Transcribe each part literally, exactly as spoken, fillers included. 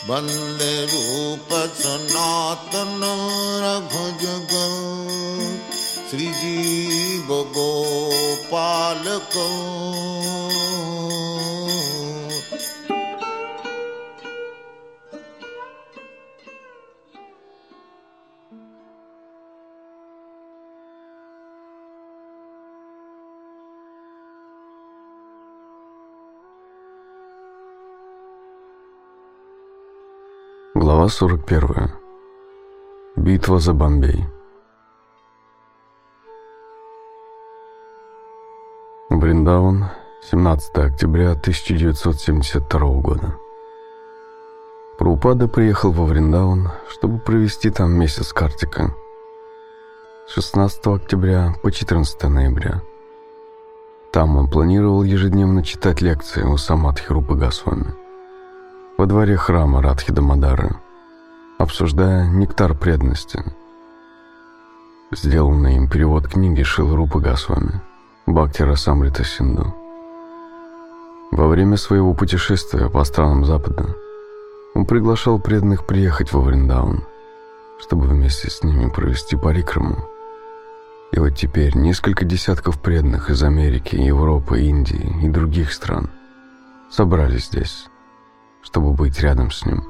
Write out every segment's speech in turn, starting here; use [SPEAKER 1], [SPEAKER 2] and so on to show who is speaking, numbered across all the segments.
[SPEAKER 1] Bande Rupa Sanatana Raghujagam Sri Jiva Gopalakam.
[SPEAKER 2] Глава сорок первая. Битва за Бомбей. Вриндаван, семнадцатое октября тысяча девятьсот семьдесят второго года. Прабхупада приехал во Вриндаван, чтобы провести там месяц Картика, с шестнадцатого октября по четырнадцатое ноября. Там он планировал ежедневно читать лекции у Самадхи Рупы Госвами во дворе храма Радхи Дамодары, обсуждая нектар преданности. Сделанный им перевод книги Шрилы Рупы Госвами Бхакти Расамрита Синду. Во время своего путешествия по странам Запада он приглашал преданных приехать во Вриндаван, чтобы вместе с ними провести парикраму. И вот теперь несколько десятков преданных из Америки, Европы, Индии и других стран собрались здесь, чтобы быть рядом с ним.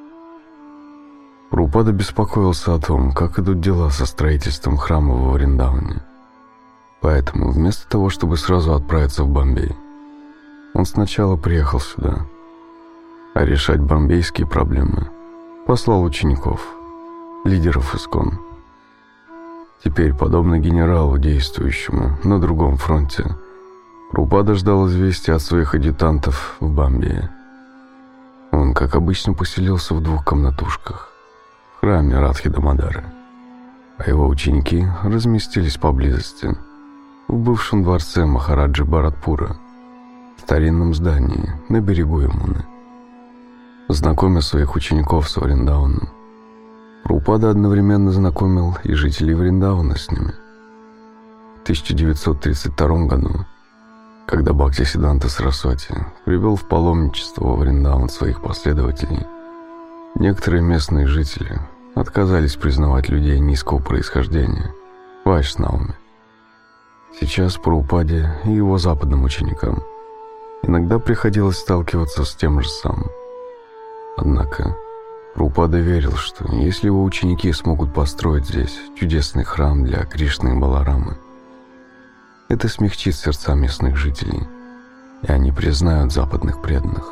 [SPEAKER 2] Прабхупада беспокоился о том, как идут дела со строительством храма во Вриндаване. Поэтому вместо того, чтобы сразу отправиться в Бомбей, он сначала приехал сюда, а решать бомбейские проблемы послал учеников, лидеров ИСККОН. Теперь, подобно генералу, действующему на другом фронте, Прабхупада ждал известия от своих адъютантов в Бомбее. Он, как обычно, поселился в двух комнатушках в храме Радхи Дамодары, а его ученики разместились поблизости в бывшем дворце Махараджи Бхаратпура, в старинном здании на берегу Ямуны. Знакомя своих учеников с Вриндаваном, Прабхупада одновременно знакомил и жителей Вриндавана с ними. В тысяча девятьсот тридцать втором году, когда Бхактисиддханта Сарасвати привел в паломничество во Вриндаван своих последователей, некоторые местные жители отказались признавать людей низкого происхождения вайшнавами. Сейчас Прабхупаде и его западным ученикам иногда приходилось сталкиваться с тем же самым. Однако Прабхупада верил, что если его ученики смогут построить здесь чудесный храм для Кришны и Баларамы, это смягчит сердца местных жителей, и они признают западных преданных.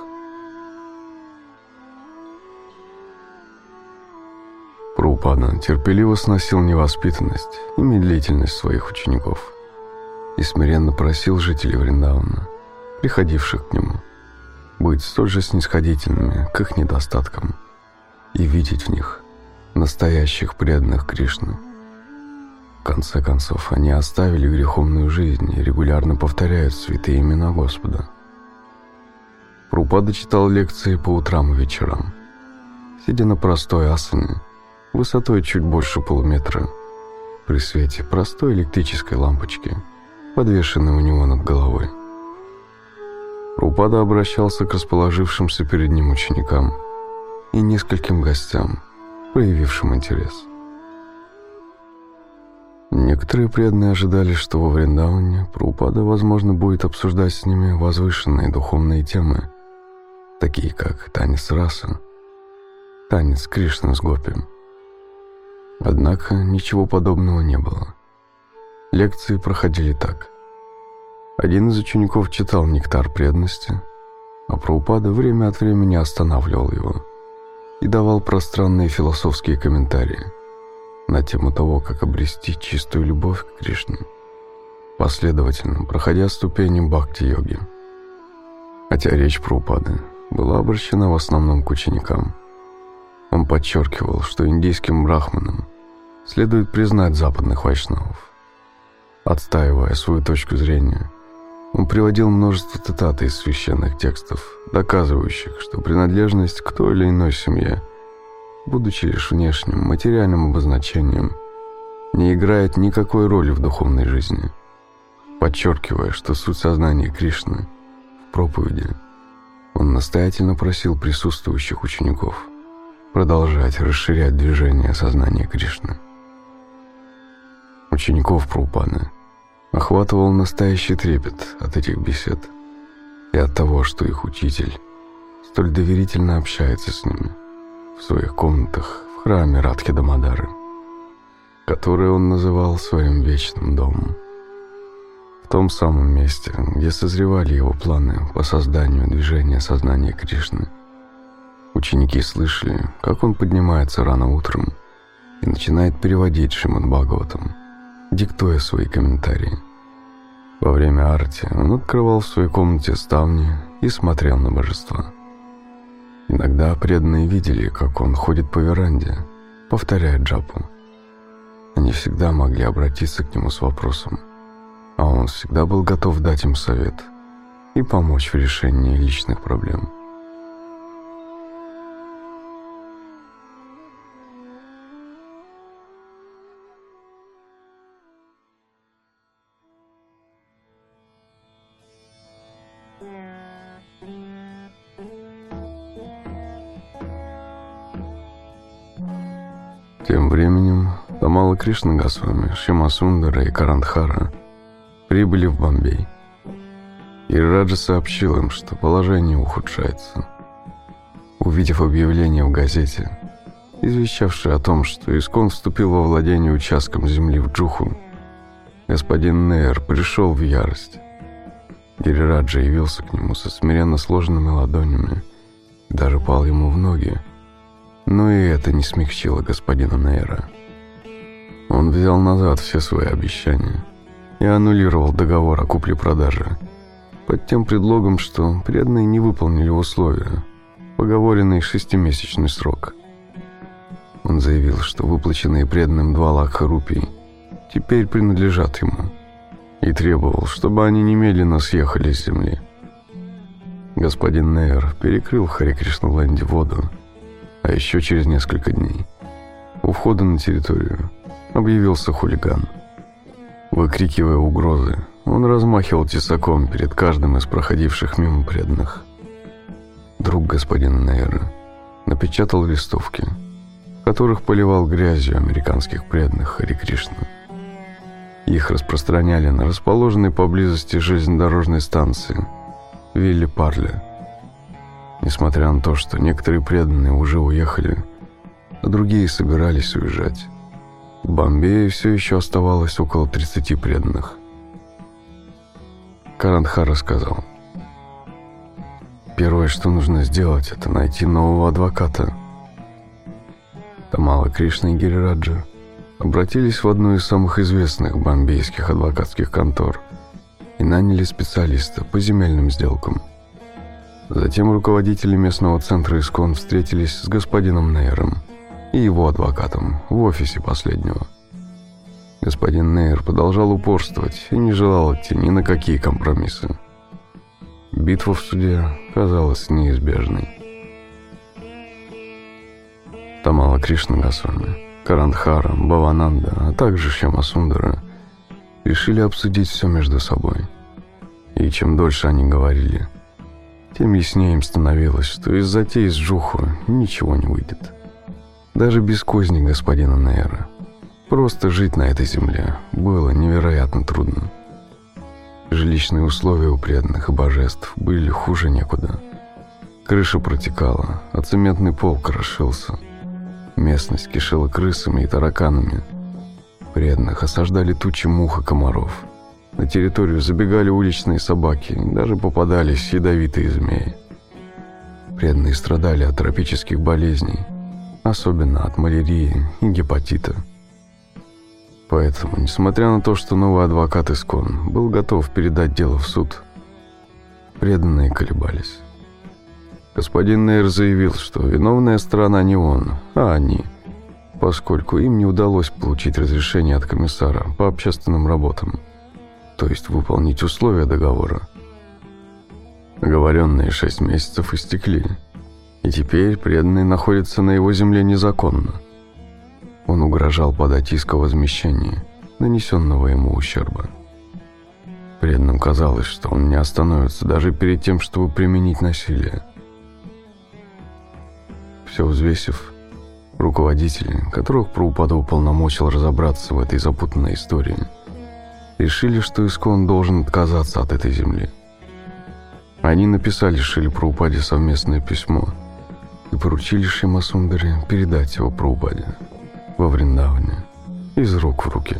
[SPEAKER 2] Прабхупада терпеливо сносил невоспитанность и медлительность своих учеников и смиренно просил жителей Вриндавана, приходивших к нему, быть столь же снисходительными к их недостаткам и видеть в них настоящих преданных Кришны. В конце концов, они оставили греховную жизнь и регулярно повторяют святые имена Господа. Прабхупада читал лекции по утрам и вечерам, сидя на простой асане, высотой чуть больше полуметра, при свете простой электрической лампочки, подвешенной у него над головой. Прабхупада обращался к расположившимся перед ним ученикам и нескольким гостям, проявившим интерес. Некоторые преданные ожидали, что во Вриндаване Прабхупада, возможно, будет обсуждать с ними возвышенные духовные темы, такие как танец раса, танец Кришны с гопи. Однако ничего подобного не было. Лекции проходили так. Один из учеников читал нектар преданности, а Прабхупада время от времени останавливал его и давал пространные философские комментарии на тему того, как обрести чистую любовь к Кришне, последовательно проходя ступени бхакти-йоги. Хотя речь Прабхупады была обращена в основном к ученикам, он подчеркивал, что индийским брахманам следует признать западных вайшнавов. Отстаивая свою точку зрения, он приводил множество цитат из священных текстов, доказывающих, что принадлежность к той или иной семье, будучи лишь внешним материальным обозначением, не играет никакой роли в духовной жизни, подчеркивая, что суть сознания Кришны в проповеди. Он настоятельно просил присутствующих учеников продолжать расширять движение сознания Кришны. Учеников Прабхупады охватывал настоящий трепет от этих бесед и от того, что их учитель столь доверительно общается с ними в своих комнатах в храме Радхи Дамодары, который он называл своим вечным домом. В том самом месте, где созревали его планы по созданию движения сознания Кришны, ученики слышали, как он поднимается рано утром и начинает переводить Шримад Бхагаватам, диктуя свои комментарии. Во время арти он открывал в своей комнате ставни и смотрел на божества. Иногда преданные видели, как он ходит по веранде, повторяя джапу. Они всегда могли обратиться к нему с вопросом, а он всегда был готов дать им совет и помочь в решении личных проблем. Тем временем Тамала Кришна Госвами, Шьямасундара и Карандхара прибыли в Бомбей. Гирираджа сообщил им, что положение ухудшается. Увидев объявление в газете, извещавшее о том, что Искон вступил во владение участком земли в Джуху, господин Нейр пришел в ярость. Гирираджа явился к нему со смиренно сложенными ладонями и даже пал ему в ноги. Но и это не смягчило господина Нейра. Он взял назад все свои обещания и аннулировал договор о купле-продаже под тем предлогом, что преданные не выполнили условия, поговоренный шестимесячный срок. Он заявил, что выплаченные преданным два лакха рупий теперь принадлежат ему, и требовал, чтобы они немедленно съехали с земли. Господин Нейр перекрыл в Харе Кришна-ленде воду, а еще через несколько дней у входа на территорию объявился хулиган. Выкрикивая угрозы, он размахивал тесаком перед каждым из проходивших мимо преданных. Друг господина Нейра напечатал листовки, в которых поливал грязью американских преданных Харе Кришна. Их распространяли на расположенной поблизости железнодорожной станции Вилли-Парле. Несмотря на то, что некоторые преданные уже уехали, а другие собирались уезжать, в Бомбее все еще оставалось около тридцати преданных. Карандхара сказал: «Первое, что нужно сделать, это найти нового адвоката». Тамала Кришна и Гирираджа обратились в одну из самых известных бомбейских адвокатских контор и наняли специалиста по земельным сделкам. Затем руководители местного центра Искон встретились с господином Нейром и его адвокатом в офисе последнего. Господин Нейр продолжал упорствовать и не желал идти ни на какие компромиссы. Битва в суде казалась неизбежной. Тамала Кришна Госвами, Карандхара, Бхавананда, а также Шьямасундара решили обсудить все между собой. И чем дольше они говорили, тем яснее им становилось, что из затеи с Джуху ничего не выйдет. Даже без козни господина Нейра просто жить на этой земле было невероятно трудно. Жилищные условия у преданных и божеств были хуже некуда. Крыша протекала, а цементный пол крошился. Местность кишела крысами и тараканами. Преданных осаждали тучи мух и комаров. На территорию забегали уличные собаки, даже попадались ядовитые змеи. Преданные страдали от тропических болезней, особенно от малярии и гепатита. Поэтому, несмотря на то, что новый адвокат Искон был готов передать дело в суд, преданные колебались. Господин Нейр заявил, что виновная сторона не он, а они, поскольку им не удалось получить разрешение от комиссара по общественным работам, то есть выполнить условия договора. Оговоренные шесть месяцев истекли, и теперь преданный находится на его земле незаконно. Он угрожал подать иск о возмещении нанесенного ему ущерба. Преданным казалось, что он не остановится даже перед тем, чтобы применить насилие. Все взвесив, руководители, которых Прабхупада уполномочил разобраться в этой запутанной истории, решили, что Искон должен отказаться от этой земли. Они написали Шриле Прабхупаде совместное письмо и поручили Шьямасундаре передать его Прабхупаде во Вриндаване из рук в руки.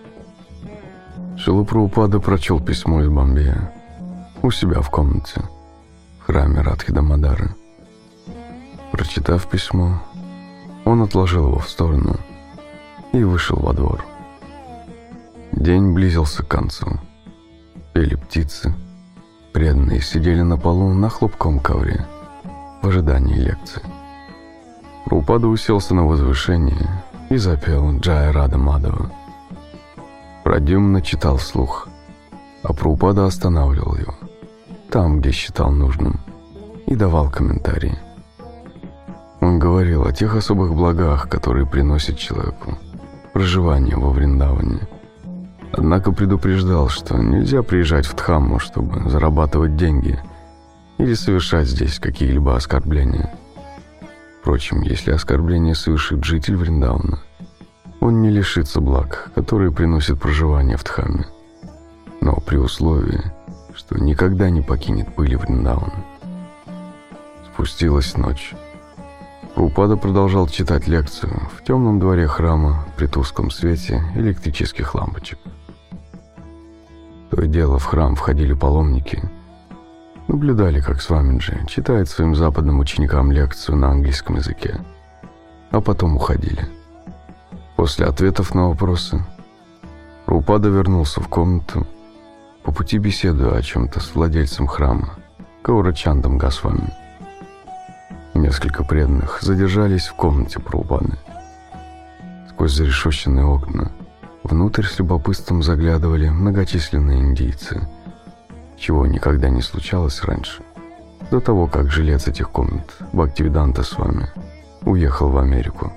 [SPEAKER 2] Шрила Прабхупада прочел письмо из Бомбея у себя в комнате в храме Радхи Дамодары. Прочитав письмо, он отложил его в сторону и вышел во двор. День близился к концу. Пели птицы. Преданные сидели на полу на хлопковом ковре в ожидании лекции. Прабхупада уселся на возвышение и запел Джая Рада Мадава. Прадьюмна читал вслух, а Прабхупада останавливал его там, где считал нужным, и давал комментарии. Он говорил о тех особых благах, которые приносит человеку проживание во Вриндаване. Однако предупреждал, что нельзя приезжать в Дхамму, чтобы зарабатывать деньги или совершать здесь какие-либо оскорбления. Впрочем, если оскорбление совершит житель Вриндавана, он не лишится благ, которые приносит проживание в Дхамме, но при условии, что никогда не покинет пыли Вриндавана. Спустилась ночь. Прабхупада продолжал читать лекцию в темном дворе храма при тусклом свете электрических лампочек. То и дело в храм входили паломники, наблюдали, как Свамиджи читает своим западным ученикам лекцию на английском языке, а потом уходили. После ответов на вопросы Прабхупада вернулся в комнату, по пути беседуя о чем-то с владельцем храма Гаурачандом Госвами. Несколько преданных задержались в комнате Прабхупады. Сквозь зарешоченные окна внутрь с любопытством заглядывали многочисленные индийцы, чего никогда не случалось раньше, до того, как жилец этих комнат, Бхактивиданта Свами, уехал в Америку.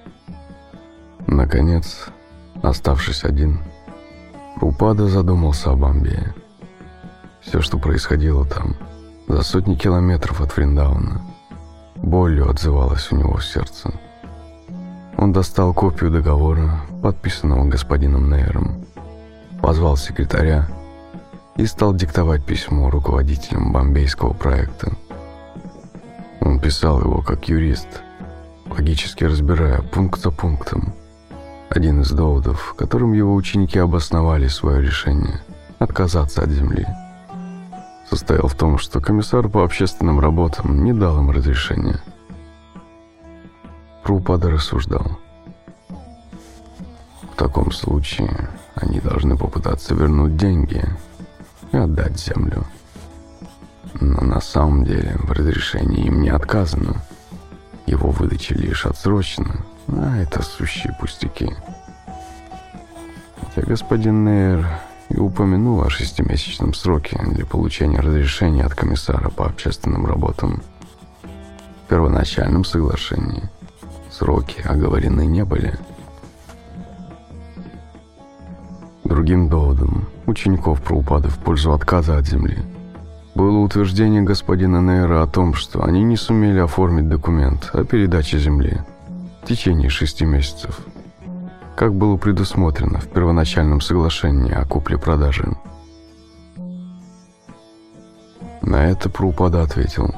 [SPEAKER 2] Наконец, оставшись один, Прабхупада задумался о Бомбее. Все, что происходило там, за сотни километров от Вриндавана, болью отзывалось у него в сердце. Он достал копию договора, подписанного господином Нейером, позвал секретаря и стал диктовать письмо руководителям бомбейского проекта. Он писал его как юрист, логически разбирая пункт за пунктом. Один из доводов, которым его ученики обосновали свое решение отказаться от земли, состоял в том, что комиссар по общественным работам не дал им разрешения. Прабхупада рассуждал: в таком случае они должны попытаться вернуть деньги и отдать землю. Но на самом деле в разрешении им не отказано. Его выдача лишь отсрочена, а это сущие пустяки. Хотя господин Нейер и упомянул о шестимесячном сроке для получения разрешения от комиссара по общественным работам, в первоначальном соглашении сроки оговорены не были. Другим доводом учеников Прабхупады в пользу отказа от земли было утверждение господина Нейера о том, что они не сумели оформить документ о передаче земли в течение шести месяцев, как было предусмотрено в первоначальном соглашении о купле-продаже. На это Прабхупада ответил: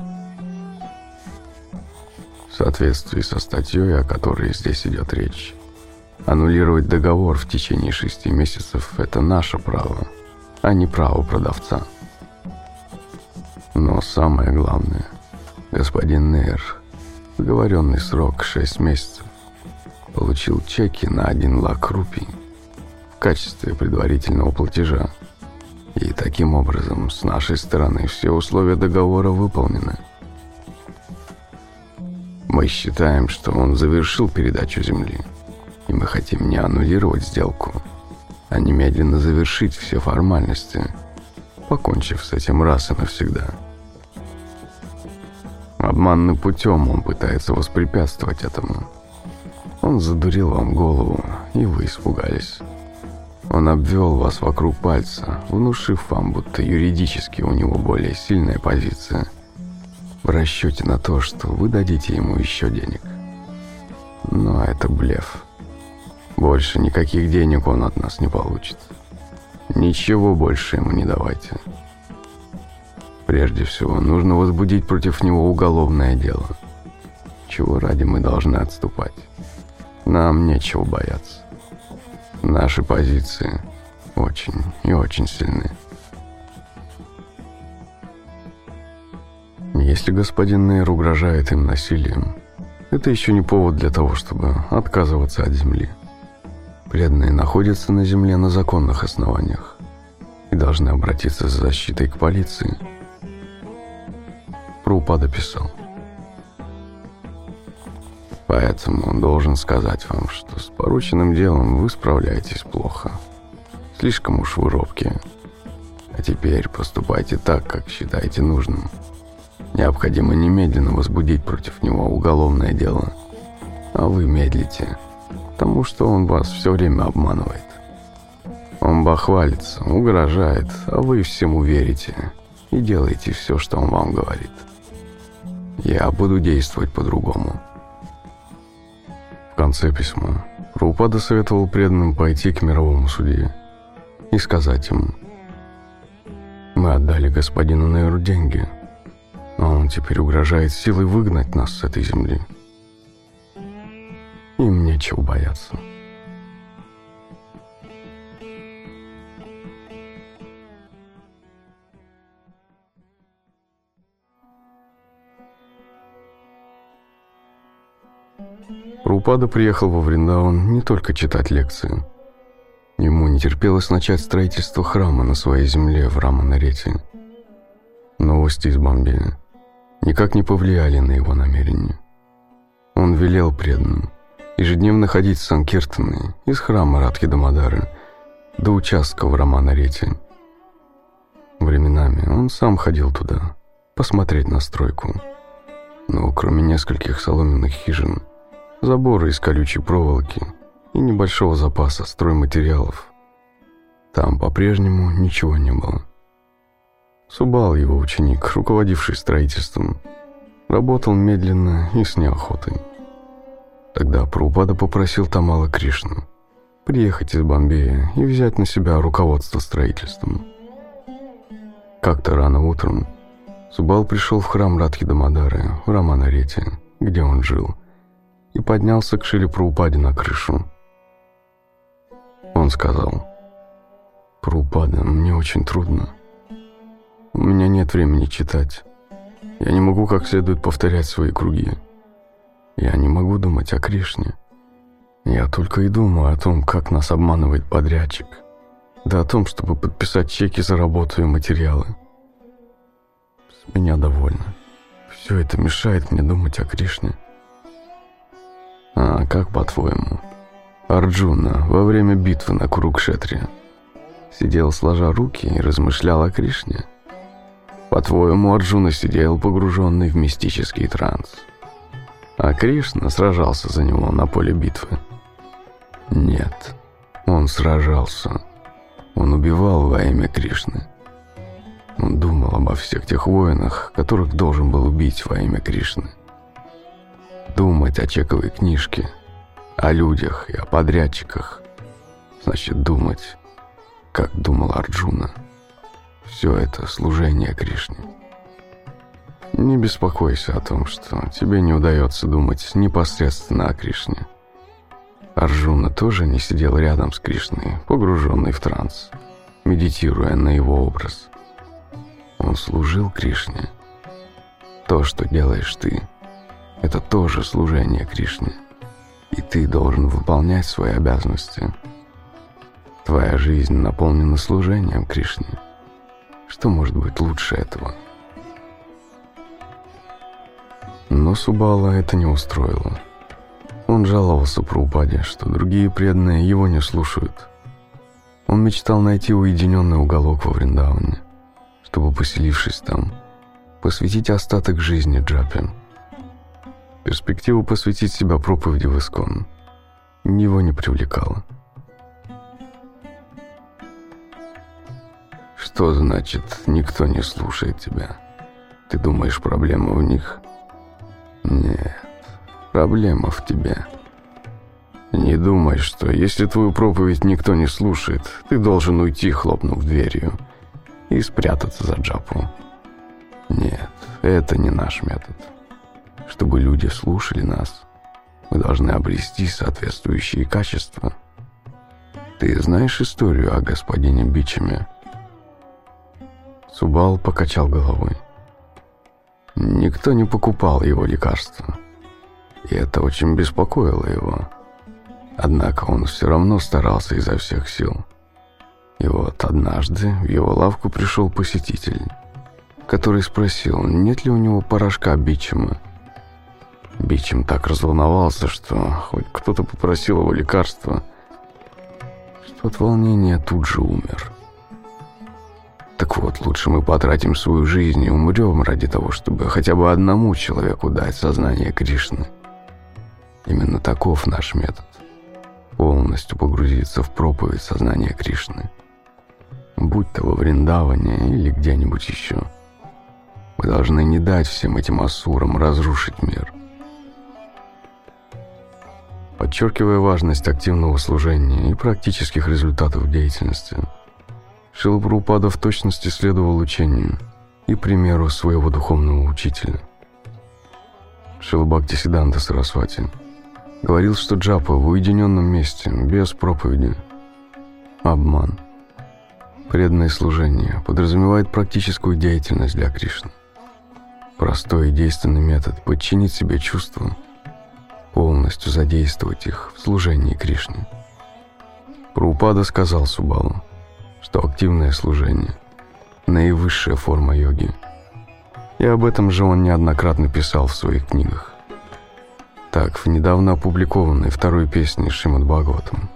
[SPEAKER 2] в соответствии со статьей, о которой здесь идет речь, аннулировать договор в течение шести месяцев – это наше право, а не право продавца. Но самое главное, господин Нейер, договоренный срок шесть месяцев, получил чеки на один лак рупий в качестве предварительного платежа. И таким образом, с нашей стороны, все условия договора выполнены. Мы считаем, что он завершил передачу земли, и мы хотим не аннулировать сделку, а немедленно завершить все формальности, покончив с этим раз и навсегда. Обманным путем он пытается воспрепятствовать этому. Он задурил вам голову, и вы испугались. Он обвел вас вокруг пальца, внушив вам, будто юридически у него более сильная позиция, в расчете на то, что вы дадите ему еще денег. Но это блеф. Больше никаких денег он от нас не получит. Ничего больше ему не давайте. Прежде всего, нужно возбудить против него уголовное дело. Чего ради мы должны отступать? Нам нечего бояться. Наши позиции очень и очень сильны. Если господин Нейр угрожает им насилием, это еще не повод для того, чтобы отказываться от земли. Преданные находятся на земле на законных основаниях и должны обратиться за защитой к полиции. Прабхупада писал: поэтому должен сказать вам, что с порученным делом вы справляетесь плохо. Слишком уж вы робкие. А теперь поступайте так, как считаете нужным. Необходимо немедленно возбудить против него уголовное дело. А вы медлите, потому что он вас все время обманывает. Он бахвалится, угрожает, а вы всему верите и делаете все, что он вам говорит. Я буду действовать по-другому. В конце письма Прабхупада советовал преданным пойти к мировому судье и сказать ему: мы отдали господину Нейру деньги, но он теперь угрожает силой выгнать нас с этой земли. Им нечего бояться. Прабхупада приехал во Вриндаван не только читать лекции. Ему не терпелось начать строительство храма на своей земле в Раманарете. Новости из Бомбея никак не повлияли на его намерения. Он велел преданным ежедневно ходить с санкиртаны из храма Радхи-Дамодары до участка в Раманарете. Временами он сам ходил туда посмотреть на стройку, но кроме нескольких соломенных хижин, забора из колючей проволоки и небольшого запаса стройматериалов, там по-прежнему ничего не было. Субал, его ученик, руководивший строительством, работал медленно и с неохотой. Тогда Прабхупада попросил Тамала Кришну приехать из Бомбея и взять на себя руководство строительством. Как-то рано утром Субал пришел в храм Радхи-Дамодары в Раманарете, где он жил, и поднялся к Шриле Прабхупаде на крышу. Он сказал: «Прабхупада, мне очень трудно. У меня нет времени читать. Я не могу как следует повторять свои круги. Я не могу думать о Кришне. Я только и думаю о том, как нас обманывает подрядчик, да о том, чтобы подписать чеки за работу и материалы. С меня довольно. Все это мешает мне думать о Кришне». А как по-твоему, Арджуна во время битвы на Курукшетре сидел сложа руки и размышлял о Кришне? По-твоему, Арджуна сидел погруженный в мистический транс, а Кришна сражался за него на поле битвы? Нет, он сражался. Он убивал во имя Кришны. Он думал обо всех тех воинах, которых должен был убить во имя Кришны. Думать о чековой книжке, о людях и о подрядчиках значит думать, как думал Арджуна. Все это служение Кришне. Не беспокойся о том, что тебе не удается думать непосредственно о Кришне. Арджуна тоже не сидел рядом с Кришной, погруженный в транс, медитируя на его образ. Он служил Кришне. То, что делаешь ты, это тоже служение Кришне, и ты должен выполнять свои обязанности. Твоя жизнь наполнена служением Кришне. Что может быть лучше этого? Но Субала это не устроило. Он жаловался Прабхупаде, что другие преданные его не слушают. Он мечтал найти уединенный уголок во Вриндаване, чтобы, поселившись там, посвятить остаток жизни джапе. Перспектива посвятить себя проповеди в Искон его не привлекала. Что значит «никто не слушает тебя»? Ты думаешь, проблема в них? Нет, проблема в тебе. Не думай, что если твою проповедь никто не слушает, ты должен уйти, хлопнув дверью, и спрятаться за джапу. Нет, это не наш метод. Чтобы люди слушали нас, мы должны обрести соответствующие качества. Ты знаешь историю о господине Бичеме? Субал покачал головой. Никто не покупал его лекарства, и это очень беспокоило его. Однако он все равно старался изо всех сил. И вот однажды в его лавку пришел посетитель, который спросил, нет ли у него порошка Бичема. Бичем так разволновался, что хоть кто-то попросил его лекарства, что от волнения тут же умер. Так вот, лучше мы потратим свою жизнь и умрем ради того, чтобы хотя бы одному человеку дать сознание Кришны. Именно таков наш метод. Полностью погрузиться в проповедь сознания Кришны. Будь то во Вриндаване или где-нибудь еще. Мы должны не дать всем этим асурам разрушить мир. Подчеркивая важность активного служения и практических результатов деятельности, Шрила Прабхупада в точности следовал учению и примеру своего духовного учителя. Шрила Бхактисиддханта Сарасвати говорил, что джапа в уединенном месте, без проповеди – обман. Преданное служение подразумевает практическую деятельность для Кришны. Простой и действенный метод – подчинить себе чувства, полностью задействовать их в служении Кришне. Прабхупада сказал Субалу, что активное служение – наивысшая форма йоги. И об этом же он неоднократно писал в своих книгах. Так, в недавно опубликованной второй песне Шримад Бхагаватам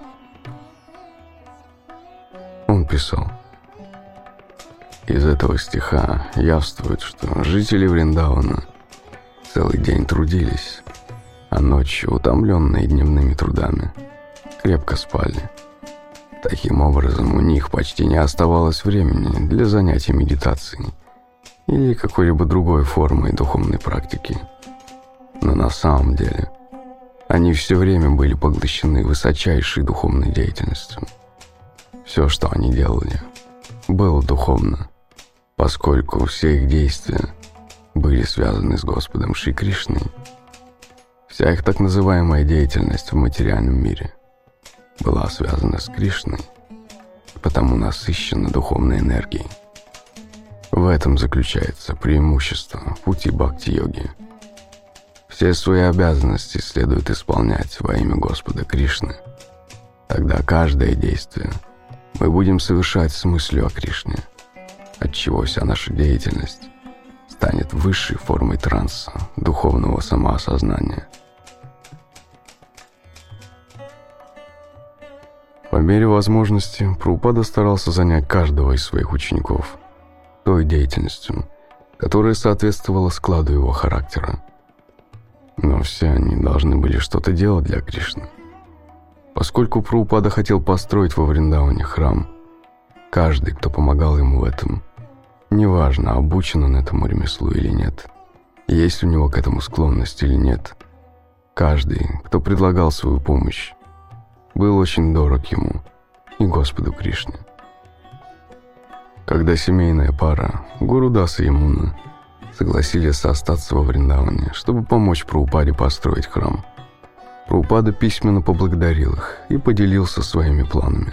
[SPEAKER 2] он писал: из этого стиха явствует, что жители Вриндавана целый день трудились, а ночью, утомленные дневными трудами, крепко спали. Таким образом, у них почти не оставалось времени для занятий медитацией или какой-либо другой формой духовной практики. Но на самом деле они все время были поглощены высочайшей духовной деятельностью. Все, что они делали, было духовно, поскольку все их действия были связаны с Господом Шри Кришной. Вся их так называемая деятельность в материальном мире была связана с Кришной, потому насыщена духовной энергией. В этом заключается преимущество пути бхакти-йоги. Все свои обязанности следует исполнять во имя Господа Кришны. Тогда каждое действие мы будем совершать с мыслью о Кришне, отчего вся наша деятельность станет высшей формой транса, духовного самоосознания. По мере возможности Прабхупада старался занять каждого из своих учеников той деятельностью, которая соответствовала складу его характера. Но все они должны были что-то делать для Кришны. Поскольку Прабхупада хотел построить во Вриндаване храм, каждый, кто помогал ему в этом, неважно, обучен он этому ремеслу или нет, есть ли у него к этому склонность или нет, каждый, кто предлагал свою помощь, был очень дорог ему и Господу Кришне. Когда семейная пара Гуру Дас и Ямуна согласились остаться во Вриндаване, чтобы помочь Прабхупаде построить храм, Прабхупада письменно поблагодарил их и поделился своими планами.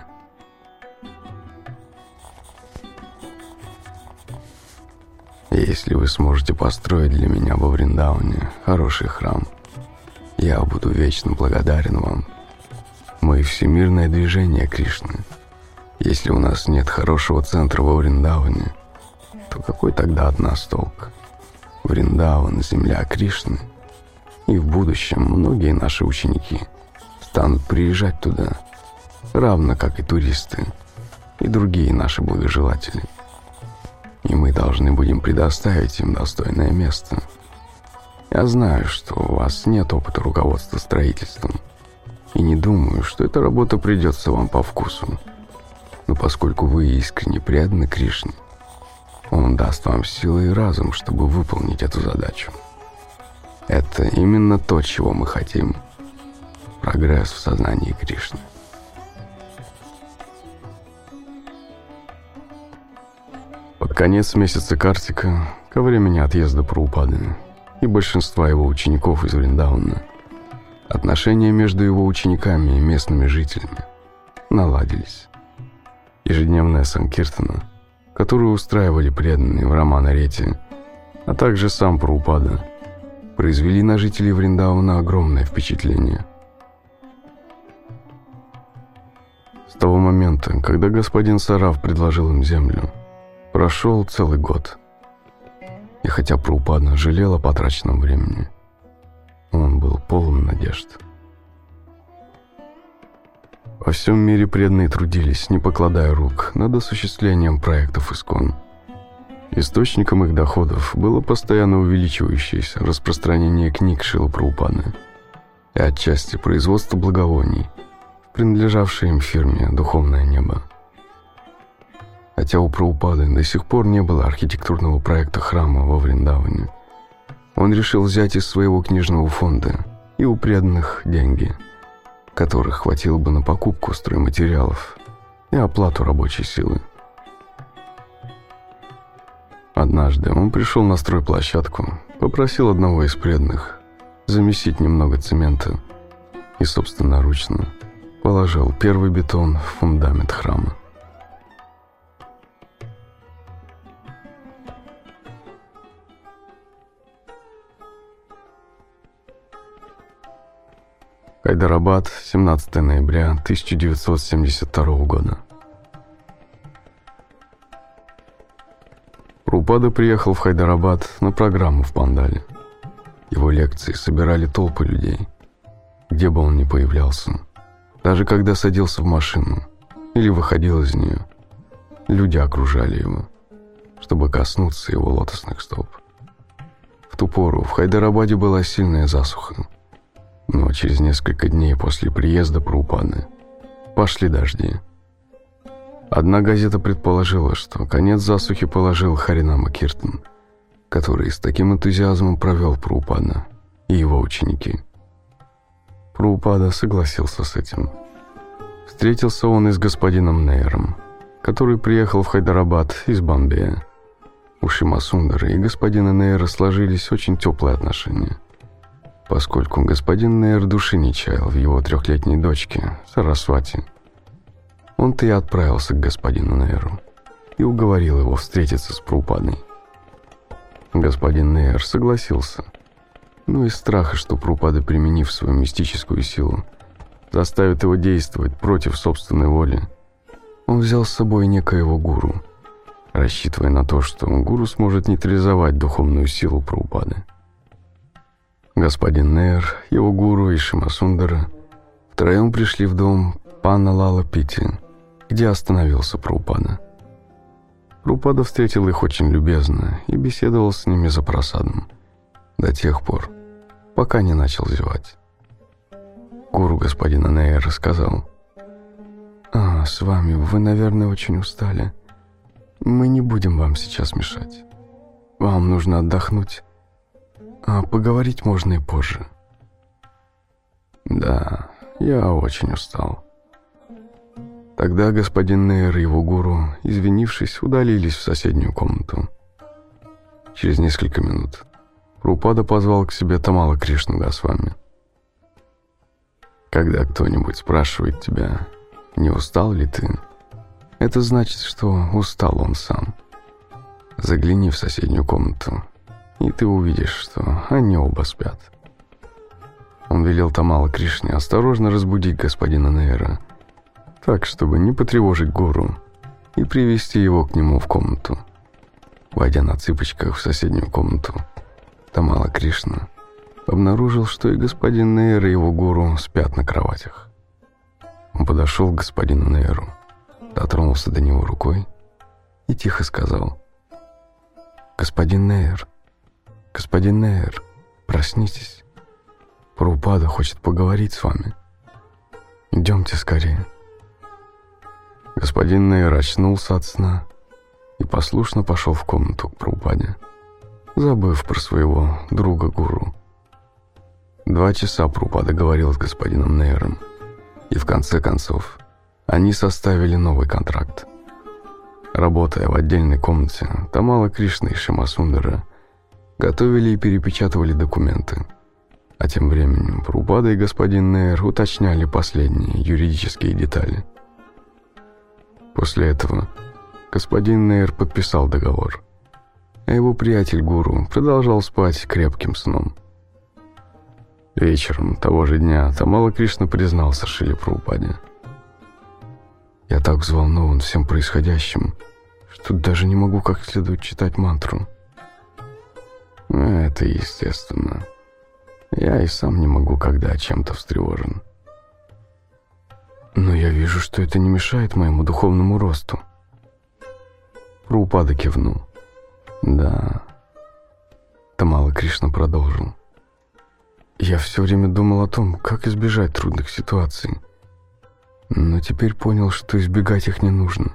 [SPEAKER 2] Если вы сможете построить для меня во Вриндаване хороший храм, я буду вечно благодарен вам. Мы всемирное движение Кришны. Если у нас нет хорошего центра во Вриндаване, то какой тогда от нас толк? Вриндаван – земля Кришны, и в будущем многие наши ученики станут приезжать туда, равно как и туристы и другие наши благожелатели. И мы должны будем предоставить им достойное место. Я знаю, что у вас нет опыта руководства строительством, и не думаю, что эта работа придется вам по вкусу. Но поскольку вы искренне преданы Кришне, Он даст вам силы и разум, чтобы выполнить эту задачу. Это именно то, чего мы хотим. прогресс в сознании Кришны. Под конец месяца Картика, ко времени отъезда Прабхупады и большинства его учеников из Вриндауна, отношения между его учениками и местными жителями наладились. Ежедневная санкиртана, которую устраивали преданные в Рамана-рете, а также сам Прабхупада, произвели на жителей Вриндауна огромное впечатление. С того момента, когда господин Сараф предложил им землю, прошел целый год. И хотя Прабхупада жалел о потраченном времени, он был полон надежд. Во всем мире преданные трудились, не покладая рук, над осуществлением проектов ИСККОН. Источником их доходов было постоянно увеличивающееся распространение книг Шрилы Прабхупады и отчасти производство благовоний, принадлежавшей им фирме «Духовное небо». Хотя у Прабхупады до сих пор не было архитектурного проекта храма во Вриндаване, он решил взять из своего книжного фонда и у преданных деньги, которых хватило бы на покупку стройматериалов и оплату рабочей силы. Однажды он пришел на стройплощадку, попросил одного из преданных замесить немного цемента и собственноручно положил первый бетон в фундамент храма. Хайдарабад, семнадцатое ноября тысяча девятьсот семьдесят второго года. Прабхупада приехал в Хайдарабад на программу в Пандале. Его лекции собирали толпы людей, где бы он ни появлялся. Даже когда садился в машину или выходил из нее, люди окружали его, чтобы коснуться его лотосных стоп. В ту пору в Хайдарабаде была сильная засуха, но через несколько дней после приезда Прабхупады пошли дожди. Одна газета предположила, что конец засухи положил Харинама Киртан, который с таким энтузиазмом провел Прабхупада и его ученики. Прабхупада согласился с этим. Встретился он и с господином Нейром, который приехал в Хайдарабад из Бомбея. У Шимасундара и господина Нейра сложились очень теплые отношения, поскольку господин Нейр души не чаял в его трехлетней дочке, Сарасвати. Он-то и отправился к господину Нейру и уговорил его встретиться с Прабхупадой. Господин Нейр согласился, но из страха, что Прабхупада, применив свою мистическую силу, заставит его действовать против собственной воли, он взял с собой некоего гуру, рассчитывая на то, что гуру сможет нейтрализовать духовную силу Прабхупады. Господин Нейр, его гуру и Шимасундара втроем пришли в дом пана Лала Пити, где остановился Прабхупада. Прабхупада встретил их очень любезно и беседовал с ними за просадом до тех пор, пока не начал зевать. Гуру господина Нейра сказал: «А, с вами вы, наверное, очень устали. Мы не будем вам сейчас мешать. Вам нужно отдохнуть, а поговорить можно и позже». «Да, я очень устал». Тогда господин Нейр и его гуру, извинившись, удалились в соседнюю комнату. Через несколько минут Прабхупада позвал к себе Тамала Кришну Госвами. Когда кто-нибудь спрашивает тебя, не устал ли ты, это значит, что устал он сам. Загляни в соседнюю комнату, и ты увидишь, что они оба спят. Он велел Тамала Кришне осторожно разбудить господина Нейра, так, чтобы не потревожить гуру, и привести его к нему в комнату. Войдя на цыпочках в соседнюю комнату, Тамала Кришна обнаружил, что и господин Нейр, и его гуру спят на кроватях. Он подошел к господину Нейру, дотронулся до него рукой и тихо сказал: «Господин Нейр, господин Нейр, проснитесь. Прабхупада хочет поговорить с вами. Идемте скорее». Господин Нейр очнулся от сна и послушно пошел в комнату к Прабхупаде, забыв про своего друга-гуру. Два часа Прабхупада говорил с господином Нейром, и в конце концов они составили новый контракт. Работая в отдельной комнате, Тамала Кришна и Шьяма Сундара готовили и перепечатывали документы, а тем временем Прабхупада и господин Нейр уточняли последние юридические детали. После этого господин Нейр подписал договор, а его приятель-гуру продолжал спать крепким сном. Вечером того же дня Тамала Кришна признался Шриле Прабхупаде: «Я так взволнован всем происходящим, что даже не могу как следует читать мантру». «Это естественно. Я и сам не могу, когда чем-то встревожен. Но я вижу, что это не мешает моему духовному росту». Прабхупада кивнул. «Да». Тамала Кришна продолжил: «Я все время думал о том, как избежать трудных ситуаций, но теперь понял, что избегать их не нужно.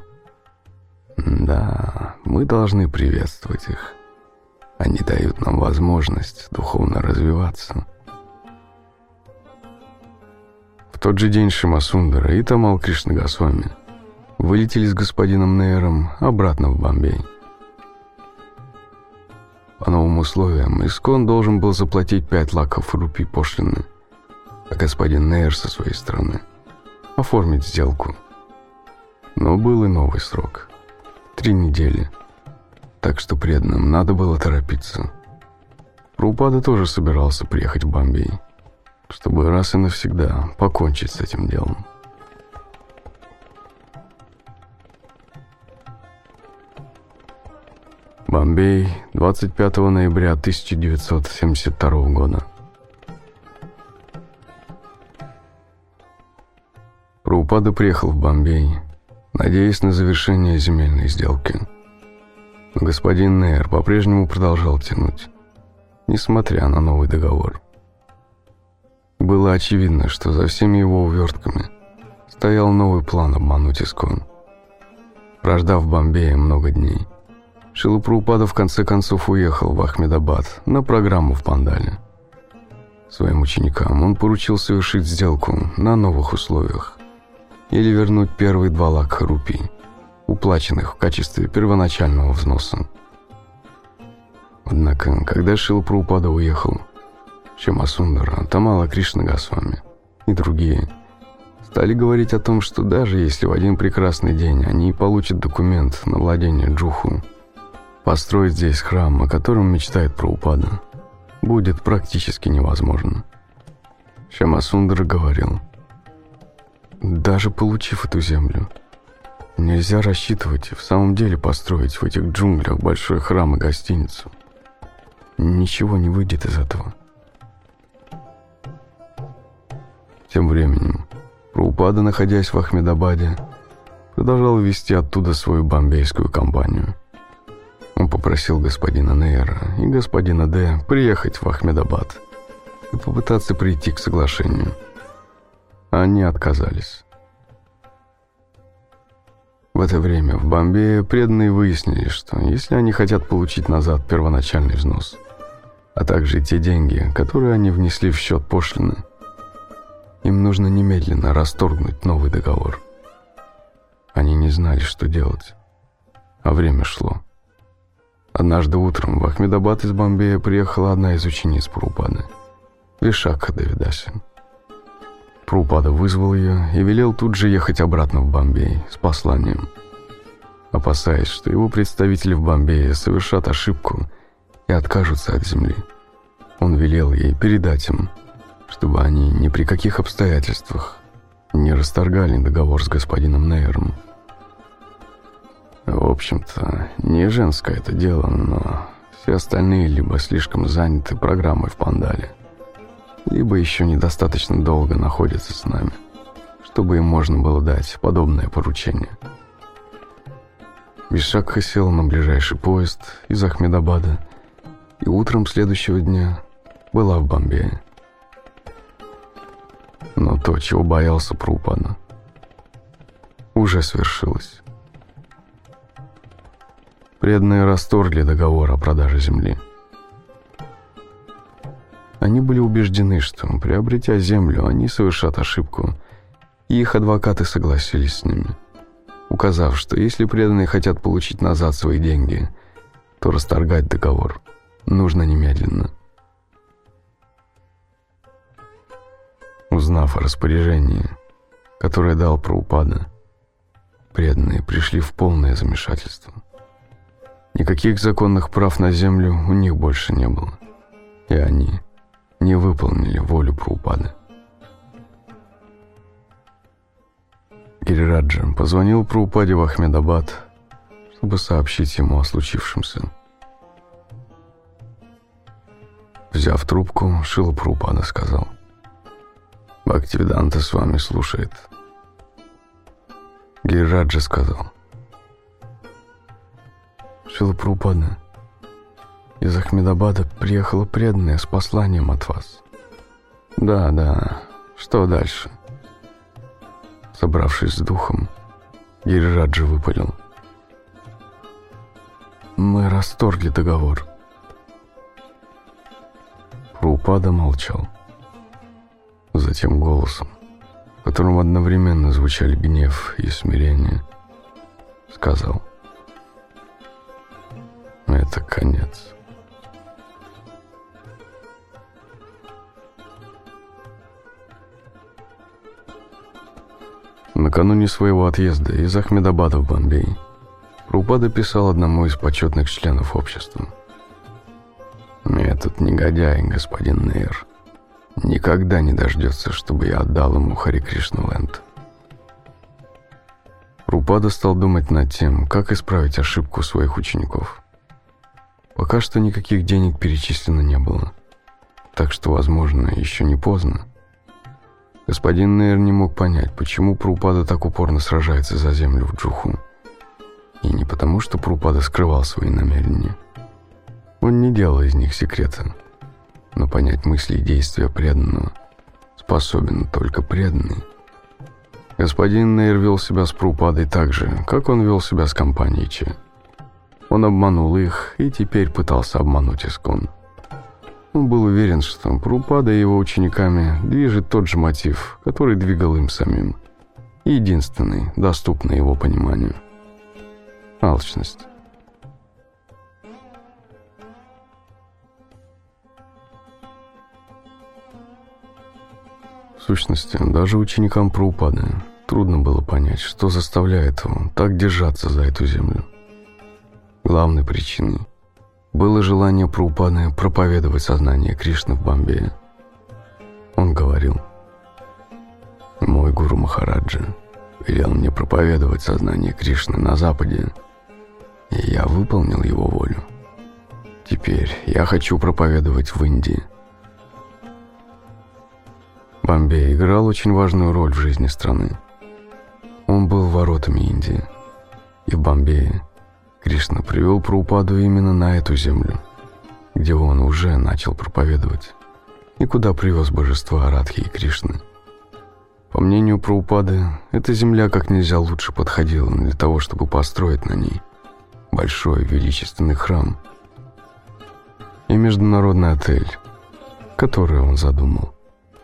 [SPEAKER 2] Да, мы должны приветствовать их. Они дают нам возможность духовно развиваться». В тот же день Шьяма Сундара и Тамал Кришна Госвами вылетели с господином Нейром обратно в Бомбей. По новым условиям Искон должен был заплатить пять лакхов рупий пошлины, а господин Нейр со своей стороны оформить сделку. Но был и новый срок — три недели, так что преданным надо было торопиться. Прабхупада тоже собирался приехать в Бомбей, чтобы раз и навсегда покончить с этим делом. Бомбей, двадцать пятого ноября тысяча девятьсот семьдесят второго года. Прабхупада приехал в Бомбей, надеясь на завершение земельной сделки. Но господин Нейр по-прежнему продолжал тянуть, несмотря на новый договор. Было очевидно, что за всеми его увертками стоял новый план обмануть Искон. Прождав в Бомбее много дней, Шрила Прабхупада в конце концов уехал в Ахмедабад на программу в Пандале. Своим ученикам он поручил совершить сделку на новых условиях или вернуть первые два лакха рупий, уплаченных в качестве первоначального взноса. Однако, когда Шрила Прабхупада уехал, Шьяма Сундара, Тамала Кришна Госвами и другие стали говорить о том, что даже если в один прекрасный день они получат документ на владение Джуху, построить здесь храм, о котором мечтает Прабхупада, будет практически невозможно. Шьяма Сундара говорил: даже получив эту землю, нельзя рассчитывать в самом деле построить в этих джунглях большой храм и гостиницу. Ничего не выйдет из этого. Тем временем Прабхупада, находясь в Ахмедабаде, продолжал вести оттуда свою бомбейскую компанию. Он попросил господина Нейра и господина Д приехать в Ахмедабад и попытаться прийти к соглашению. Они отказались. В это время в Бомбее преданные выяснили, что если они хотят получить назад первоначальный взнос, а также те деньги, которые они внесли в счет пошлины, им нужно немедленно расторгнуть новый договор. Они не знали, что делать, а время шло. Однажды утром в Ахмедабад из Бомбея приехала одна из учениц Прабхупады, Вишакха Девидаси. Прабхупада вызвал ее и велел тут же ехать обратно в Бомбей с посланием. Опасаясь, что его представители в Бомбее совершат ошибку и откажутся от земли, он велел ей передать им, чтобы они ни при каких обстоятельствах не расторгали договор с господином Нейром. В общем-то, не женское это дело, но все остальные либо слишком заняты программой в Пандале, либо еще недостаточно долго находятся с нами, чтобы им можно было дать подобное поручение. Вишакха села на ближайший поезд из Ахмедабада и утром следующего дня была в Бомбее. Но то, чего боялся Прабхупада, уже свершилось. Преданные расторгли договор о продаже земли. Они были убеждены, что, приобретя землю, они совершат ошибку, и их адвокаты согласились с ними, указав, что если преданные хотят получить назад свои деньги, то расторгать договор нужно немедленно. Узнав о распоряжении, которое дал Прабхупада, преданные пришли в полное замешательство. Никаких законных прав на землю у них больше не было, и они не выполнили волю Прабхупады. Гирираджа позвонил Прабхупаде в Ахмедабад, чтобы сообщить ему о случившемся. Взяв трубку, Шрила Прабхупада сказал: «Бхактивиданта с вами слушает». Гирираджа сказал: «Шрила Прабхупада, из Ахмедабада приехала преданная с посланием от вас». «Да, да, что дальше?» Собравшись с духом, Гирираджа выпалил: «Мы расторгли договор». Прабхупада молчал. Затем голосом, в котором одновременно звучали гнев и смирение, сказал: «Это конец». Накануне своего отъезда из Ахмедабада в Бомбей Прабхупада писал одному из почетных членов общества: «Этот негодяй, господин Нейр, никогда не дождется, чтобы я отдал ему Харе Кришна Ленд». Прабхупада стал думать над тем, как исправить ошибку своих учеников. Пока что никаких денег перечислено не было, так что, возможно, еще не поздно. Господин Нейр не мог понять, почему Прабхупада так упорно сражается за землю в Джуху. И не потому, что Прабхупада скрывал свои намерения. Он не делал из них секрета. Но понять мысли и действия преданного способен только преданный. Господин Нейр вел себя с Прабхупадой так же, как он вел себя с компанией Че. Он обманул их и теперь пытался обмануть Искон. Он был уверен, что Прабхупада и его учениками движет тот же мотив, который двигал им самим, и единственный, доступный его пониманию – алчность. В сущности, даже ученикам Прабхупады трудно было понять, что заставляет его так держаться за эту землю. Главной причиной было желание Прабхупады проповедовать сознание Кришны в Бомбее. Он говорил: «Мой гуру Махараджа велел мне проповедовать сознание Кришны на Западе, и я выполнил его волю. Теперь я хочу проповедовать в Индии». Бомбей играл очень важную роль в жизни страны. Он был воротами Индии, и в Бомбее Кришна привел Прабхупаду именно на эту землю, где он уже начал проповедовать, и куда привез божества Радхи и Кришны. По мнению Прабхупады, эта земля как нельзя лучше подходила для того, чтобы построить на ней большой величественный храм и международный отель, который он задумал.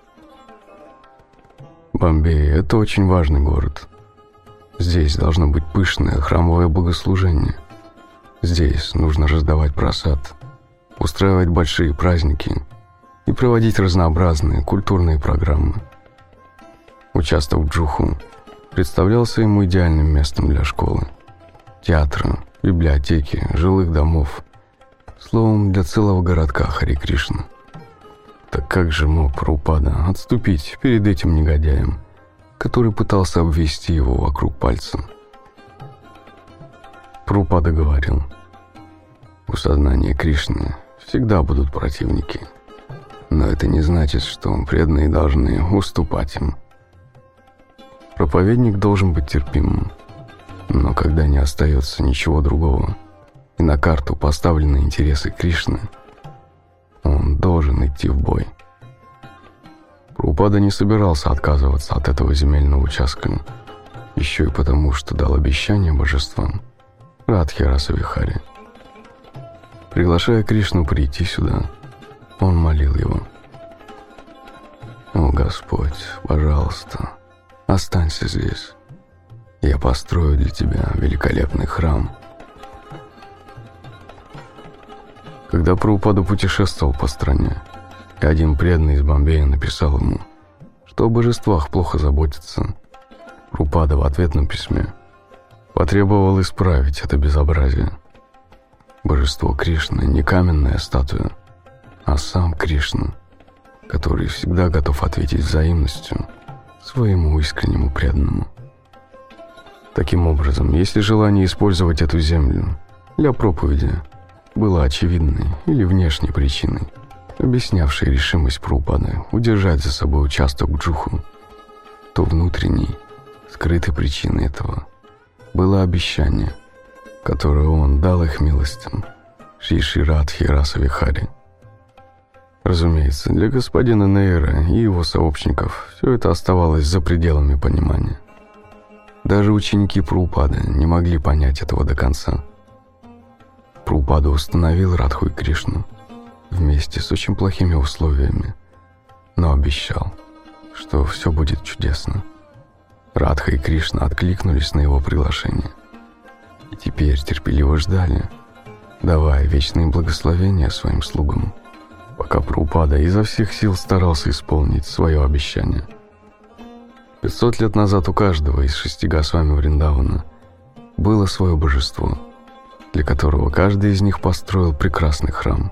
[SPEAKER 2] Бомбей – это очень важный город. Здесь должно быть пышное храмовое богослужение. Здесь нужно раздавать прасад, устраивать большие праздники и проводить разнообразные культурные программы. Участок в Джуху представлялся ему идеальным местом для школы, театра, библиотеки, жилых домов, словом, для целого городка Харе Кришна. Так как же мог Прабхупада отступить перед этим негодяем, который пытался обвести его вокруг пальца? Прабхупада говорил: «У сознания Кришны всегда будут противники, но это не значит, что преданные должны уступать им. Проповедник должен быть терпимым, но когда не остается ничего другого, и на карту поставлены интересы Кришны, он должен идти в бой». Прабхупада не собирался отказываться от этого земельного участка, еще и потому, что дал обещание божествам Радхи Раса Вихари. Приглашая Кришну прийти сюда, он молил его: Господь, пожалуйста, останься здесь. Я построю для тебя великолепный храм». Когда Прабхупада путешествовал по стране, и один преданный из Бомбея написал ему, что о божествах плохо заботятся, Прабхупада в ответном письме потребовал исправить это безобразие. Божество Кришны не каменная статуя, а сам Кришна, который всегда готов ответить взаимностью своему искреннему преданному. Таким образом, если желание использовать эту землю для проповеди было очевидной или внешней причиной, объяснявшей решимость Прабхупады удержать за собой участок в Джуху, то внутренней, скрытой причиной этого было обещание, которое он дал их милостям Шри Шри Радхи Раса Вихари. Разумеется, для господина Нейра и его сообщников все это оставалось за пределами понимания. Даже ученики Прабхупады не могли понять этого до конца. Прабхупада установил Радху и Кришну вместе с очень плохими условиями, но обещал, что все будет чудесно. Радха и Кришна откликнулись на его приглашение и теперь терпеливо ждали, давая вечные благословения своим слугам, пока Прабхупада изо всех сил старался исполнить свое обещание. Пятьсот лет назад у каждого из шести Госвами Вриндавана было свое божество, для которого каждый из них построил прекрасный храм.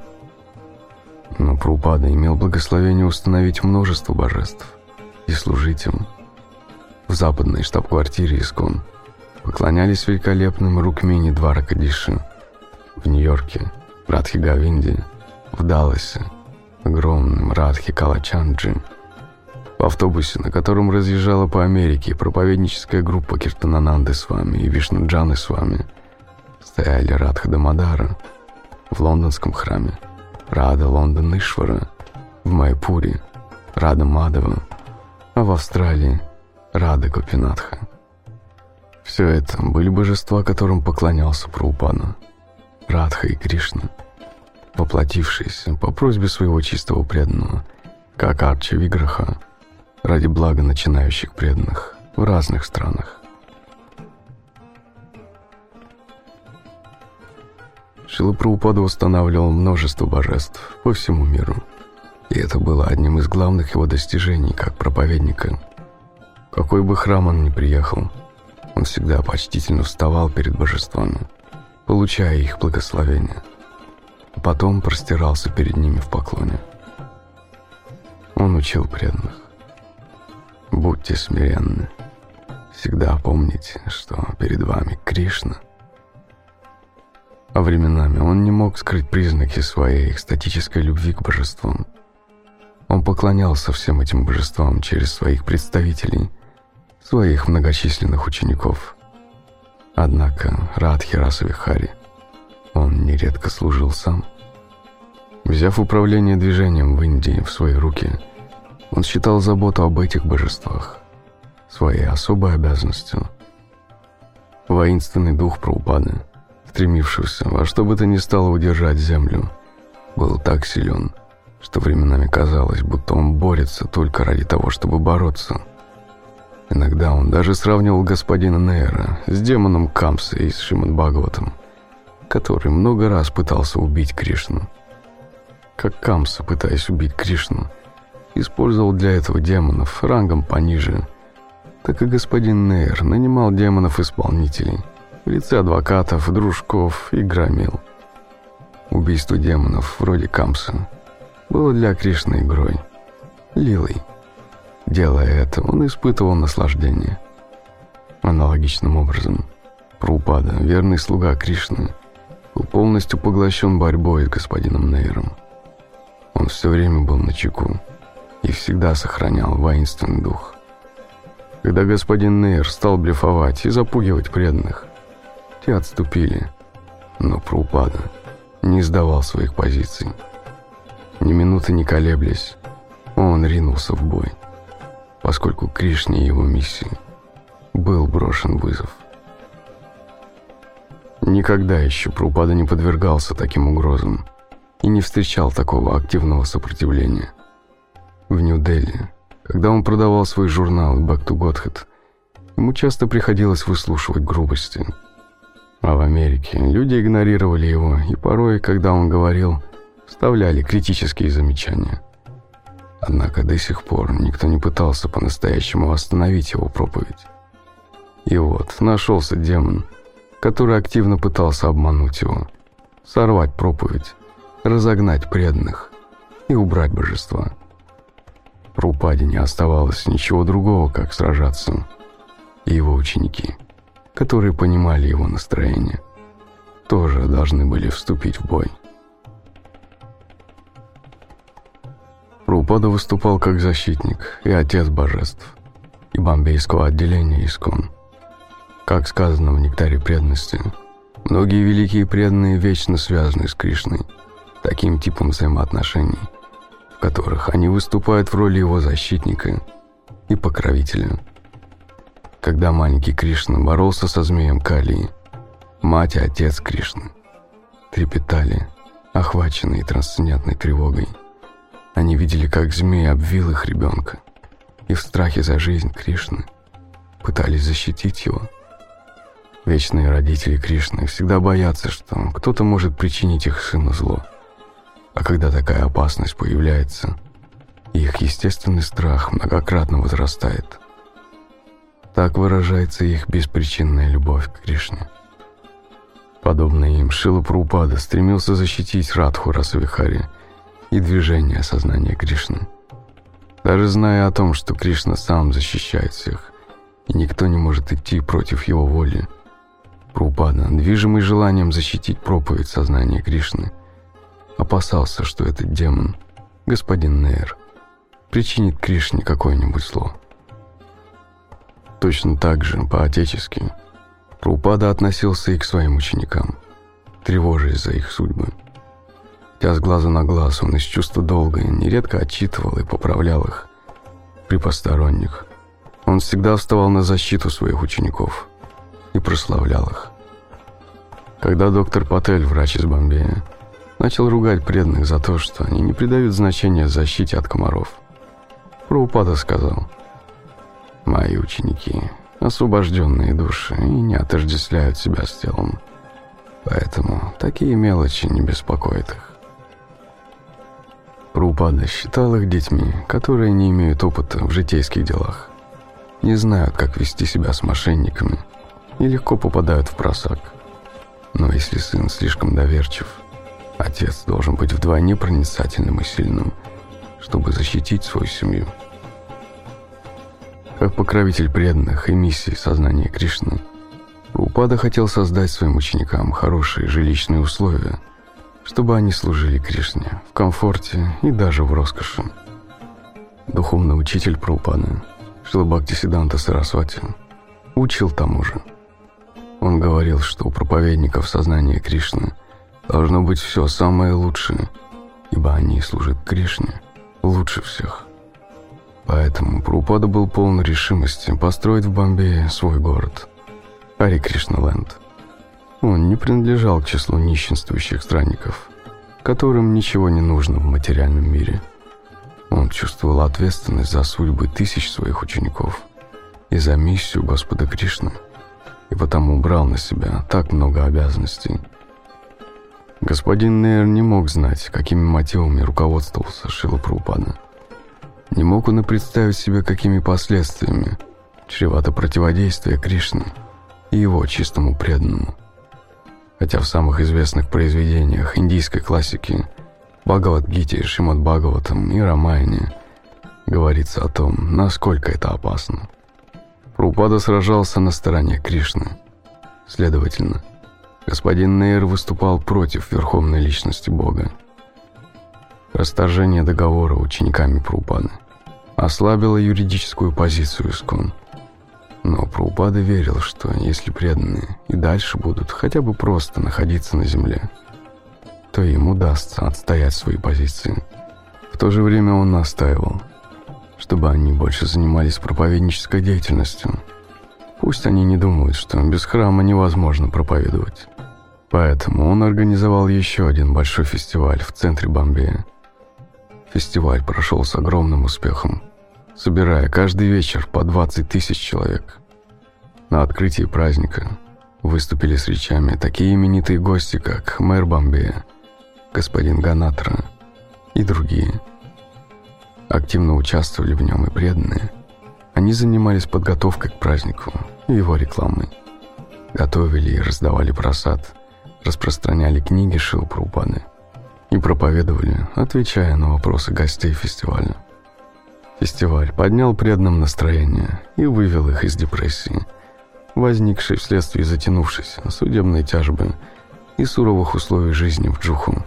[SPEAKER 2] Но Прабхупада имел благословение установить множество божеств и служить им. В западной штаб-квартире Искон поклонялись великолепным Рукмини Дваракадиши, в Нью-Йорке – Радхи Говинди, в Далласе – огромным Радхи Калачанджи. В автобусе, на котором разъезжала по Америке проповедническая группа Киртанананды Свами и Вишнуджаны Свами, стояли Радха Дамодара. В лондонском храме Рада Лондон Ишвара, в Майпуре Рада Мадава, а в Австралии Рада Гопинатха. Все это были божества, которым поклонялся Прабхупада, Радха и Кришна, воплотившиеся по просьбе своего чистого преданного, как Арча Виграха, ради блага начинающих преданных в разных странах. Шрила Прабхупада устанавливал множество божеств по всему миру, и это было одним из главных его достижений как проповедника. В какой бы храм он ни приехал, он всегда почтительно вставал перед божествами, получая их благословение, а потом простирался перед ними в поклоне. Он учил преданных: будьте смиренны, всегда помните, что перед вами Кришна. А временами он не мог скрыть признаки своей экстатической любви к божествам. Он поклонялся всем этим божествам через своих представителей, своих многочисленных учеников. Однако Радхи Раса Вихари он нередко служил сам. Взяв управление движением в Индии в свои руки, он считал заботу об этих божествах своей особой обязанностью. Воинственный дух Прабхупады, стремившийся во что бы то ни стало удержать землю, был так силен, что временами казалось, будто он борется только ради того, чтобы бороться. Иногда он даже сравнивал господина Нейра с демоном Камсы из Шримад-Бхагаватам, который много раз пытался убить Кришну. Как Камса, пытаясь убить Кришну, использовал для этого демонов рангом пониже, так и господин Нейр нанимал демонов-исполнителей в лице адвокатов, дружков и громил. Убийство демонов вроде Камсы было для Кришны игрой, лилой. Делая это, он испытывал наслаждение. Аналогичным образом, Прабхупада, верный слуга Кришны, был полностью поглощен борьбой с господином Нейром. Он все время был начеку и всегда сохранял воинственный дух. Когда господин Нейр стал блефовать и запугивать преданных, те отступили, но Прабхупада не сдавал своих позиций. Ни минуты не колеблясь, он ринулся в бой, поскольку Кришне и его миссии был брошен вызов. Никогда еще Прабхупада не подвергался таким угрозам и не встречал такого активного сопротивления. В Нью-Дели Когда он продавал свой журнал «Back to Godhead», ему часто приходилось выслушивать грубости. А в Америке люди игнорировали его, и порой, когда он говорил, вставляли критические замечания. Однако до сих пор никто не пытался по-настоящему остановить его проповедь. И вот нашелся демон, который активно пытался обмануть его, сорвать проповедь, разогнать преданных и убрать божества. Прабхупаде не оставалось ничего другого, как сражаться. И его ученики, которые понимали его настроение, тоже должны были вступить в бой. Прабхупада выступал как защитник и отец божеств и бомбейского отделения ИСККОН. Как сказано в «Нектаре преданности», многие великие преданные вечно связаны с Кришной, таким типом взаимоотношений, в которых они выступают в роли его защитника и покровителя. Когда маленький Кришна боролся со змеем Кали, мать и отец Кришны трепетали, охваченные трансцендентной тревогой. Они видели, как змей обвил их ребенка, и в страхе за жизнь Кришны пытались защитить его. Вечные родители Кришны всегда боятся, что кто-то может причинить их сыну зло. А когда такая опасность появляется, их естественный страх многократно возрастает. Так выражается их беспричинная любовь к Кришне. Подобно им, Шрила Прабхупада стремился защитить Радху Расавихари и движение сознания Кришны. Даже зная о том, что Кришна сам защищает всех, и никто не может идти против его воли, Прабхупада, движимый желанием защитить проповедь сознания Кришны, опасался, что этот демон, господин Нейр, причинит Кришне какое-нибудь зло. Точно так же, по-отечески, Прабхупада относился и к своим ученикам, тревожась за их судьбы. Хотя с глазу на глаз он из чувства долга нередко отчитывал и поправлял их при посторонних, он всегда вставал на защиту своих учеников и прославлял их. Когда доктор Патель, врач из Бомбея, начал ругать преданных за то, что они не придают значения защите от комаров, Прабхупада сказал: «Мои ученики – освобожденные души и не отождествляют себя с телом, поэтому такие мелочи не беспокоят их». Прабхупада считал их детьми, которые не имеют опыта в житейских делах, не знают, как вести себя с мошенниками и легко попадают в просак. Но если сын слишком доверчив, отец должен быть вдвойне проницательным и сильным, чтобы защитить свою семью. Как покровитель преданных и миссии сознания Кришны, Прабхупада хотел создать своим ученикам хорошие жилищные условия, чтобы они служили Кришне в комфорте и даже в роскоши. Духовный учитель Прабхупады, Шрила Бхактисиддханта Сарасвати, учил тому же. Он говорил, что у проповедников сознания Кришны должно быть все самое лучшее, ибо они служат Кришне лучше всех. Поэтому Прабхупада был полон решимости построить в Бомбее свой город – Хари Кришна-ленд. Он не принадлежал к числу нищенствующих странников, которым ничего не нужно в материальном мире. Он чувствовал ответственность за судьбы тысяч своих учеников и за миссию Господа Кришны, и потому брал на себя так много обязанностей. Господин Нейр не мог знать, какими мотивами руководствовался Шрила Прабхупада. Не мог он и представить себе, какими последствиями чревато противодействие Кришне и его чистому преданному. Хотя в самых известных произведениях индийской классики Бхагавад-гите, Шримад-Бхагаватам и Рамаяне говорится о том, насколько это опасно. Прабхупада сражался на стороне Кришны. Следовательно, господин Нейр выступал против верховной личности Бога. Расторжение договора учениками Прабхупады ослабило юридическую позицию ИСККОН. Но Прабхупада верил, что если преданные и дальше будут хотя бы просто находиться на земле, то им удастся отстоять свои позиции. В то же время он настаивал, чтобы они больше занимались проповеднической деятельностью. Пусть они не думают, что без храма невозможно проповедовать. Поэтому он организовал еще один большой фестиваль в центре Бомбея. Фестиваль прошел с огромным успехом. собирая каждый вечер по двадцать тысяч человек. На открытии праздника выступили с речами такие именитые гости, как мэр Бомбея, господин Ганатра и другие. Активно участвовали в нем и преданные. Они занимались подготовкой к празднику и его рекламой. Готовили и раздавали просад, распространяли книги Шрилы Прабхупады и проповедовали, отвечая на вопросы гостей фестиваля. Фестиваль поднял преданным настроение и вывел их из депрессии, возникшей вследствие затянувшейся судебной тяжбы и суровых условий жизни в Джуху.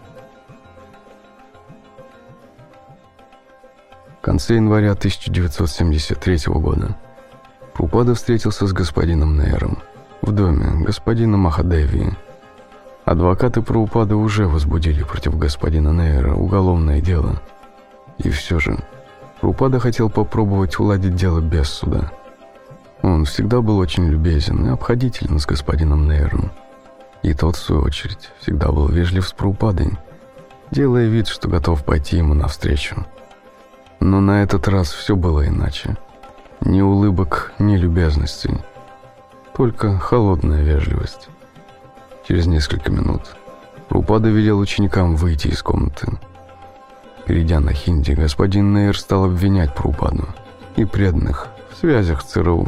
[SPEAKER 2] В конце января тысяча девятьсот семьдесят третьего года Прабхупада встретился с господином Нейром в доме господина Махадеви. Адвокаты Прабхупады уже возбудили против господина Нейра уголовное дело. И все же Прабхупада хотел попробовать уладить дело без суда. Он всегда был очень любезен и обходителен с господином Нейром. И тот, в свою очередь, всегда был вежлив с Прабхупадой, делая вид, что готов пойти ему навстречу. Но на этот раз все было иначе. Ни улыбок, ни любезностей. Только холодная вежливость. Через несколько минут Прабхупада велел ученикам выйти из комнаты. Перейдя на хинди, господин Нейр стал обвинять Прабхупаду и преданных в связях с ЦРУ.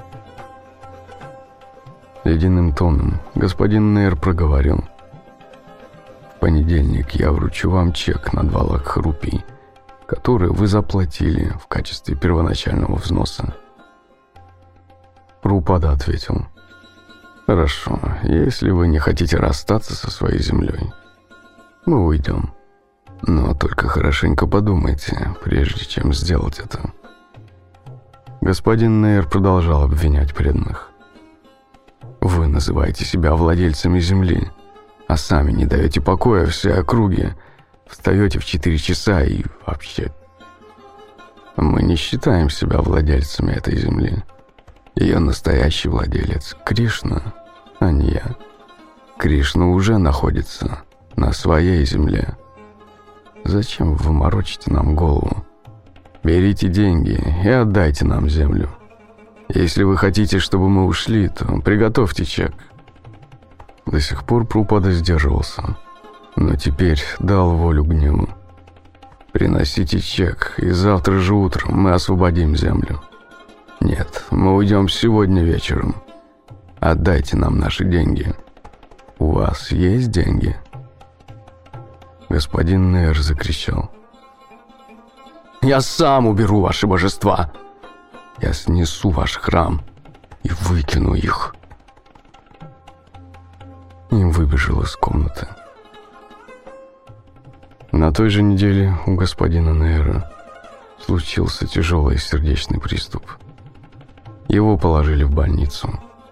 [SPEAKER 2] Ледяным тоном господин Нейр проговорил: «В понедельник я вручу вам чек на два лакха рупий, которые вы заплатили в качестве первоначального взноса». Прабхупада ответил: «Хорошо, если вы не хотите расстаться со своей землей, мы уйдем. Но только хорошенько подумайте, прежде чем сделать это». Господин Нейр продолжал обвинять преданных. «Вы называете себя владельцами земли, а сами не даете покоя всей округе, встаете в четыре часа и вообще... Мы не считаем себя владельцами этой земли. Ее настоящий владелец — Кришна, а не я. Кришна уже находится на своей земле. Зачем вы морочите нам голову? Берите деньги и отдайте нам землю. Если вы хотите, чтобы мы ушли, то приготовьте чек». До сих пор Прабхупада сдерживался, но теперь дал волю гневу. «Приносите чек, и завтра же утром мы освободим землю. Нет, мы уйдем сегодня вечером. Отдайте нам наши деньги. У вас есть деньги?» Господин Нейр закричал: «Я сам уберу ваши божества! Я снесу ваш храм и выкину их!» И выбежал из комнаты. На той же неделе у господина Нейра случился тяжелый сердечный приступ. Его положили в больницу.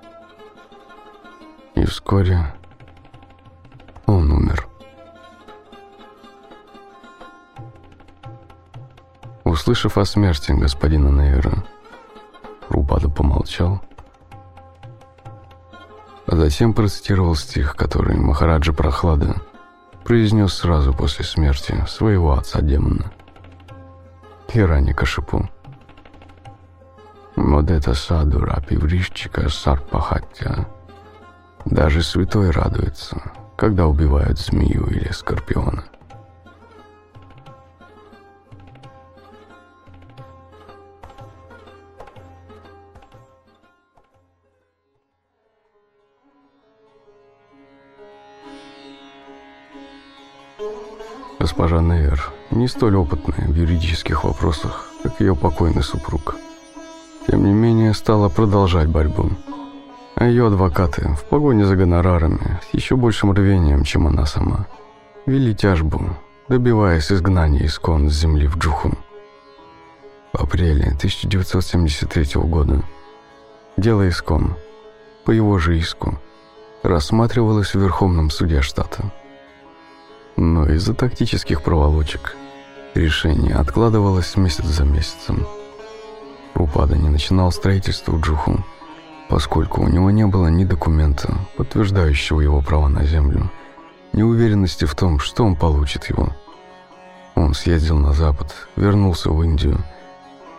[SPEAKER 2] И вскоре он умер. Услышав о смерти господина Нейра, Прабхупада помолчал, а затем процитировал стих, который Махараджа Прохлада произнес сразу после смерти своего отца-демона Хираньякашипу. «Модета садура пивришчика сарпахатья». Даже святой радуется, когда убивают змею или скорпиона. Госпожа Нейр не столь опытная в юридических вопросах, как ее покойный супруг, тем не менее стала продолжать борьбу, а ее адвокаты в погоне за гонорарами с еще большим рвением, чем она сама, вели тяжбу, добиваясь изгнания искон с земли в Джуху. В апреле тысяча девятьсот семьдесят третьего года дело искон, по его же иску, рассматривалось в Верховном суде штата. Но из-за тактических проволочек решение откладывалось месяц за месяцем. Прабхупада не начинал строительство в Джуху, поскольку у него не было ни документа, подтверждающего его право на землю, ни уверенности в том, что он получит его. Он съездил на запад, вернулся в Индию,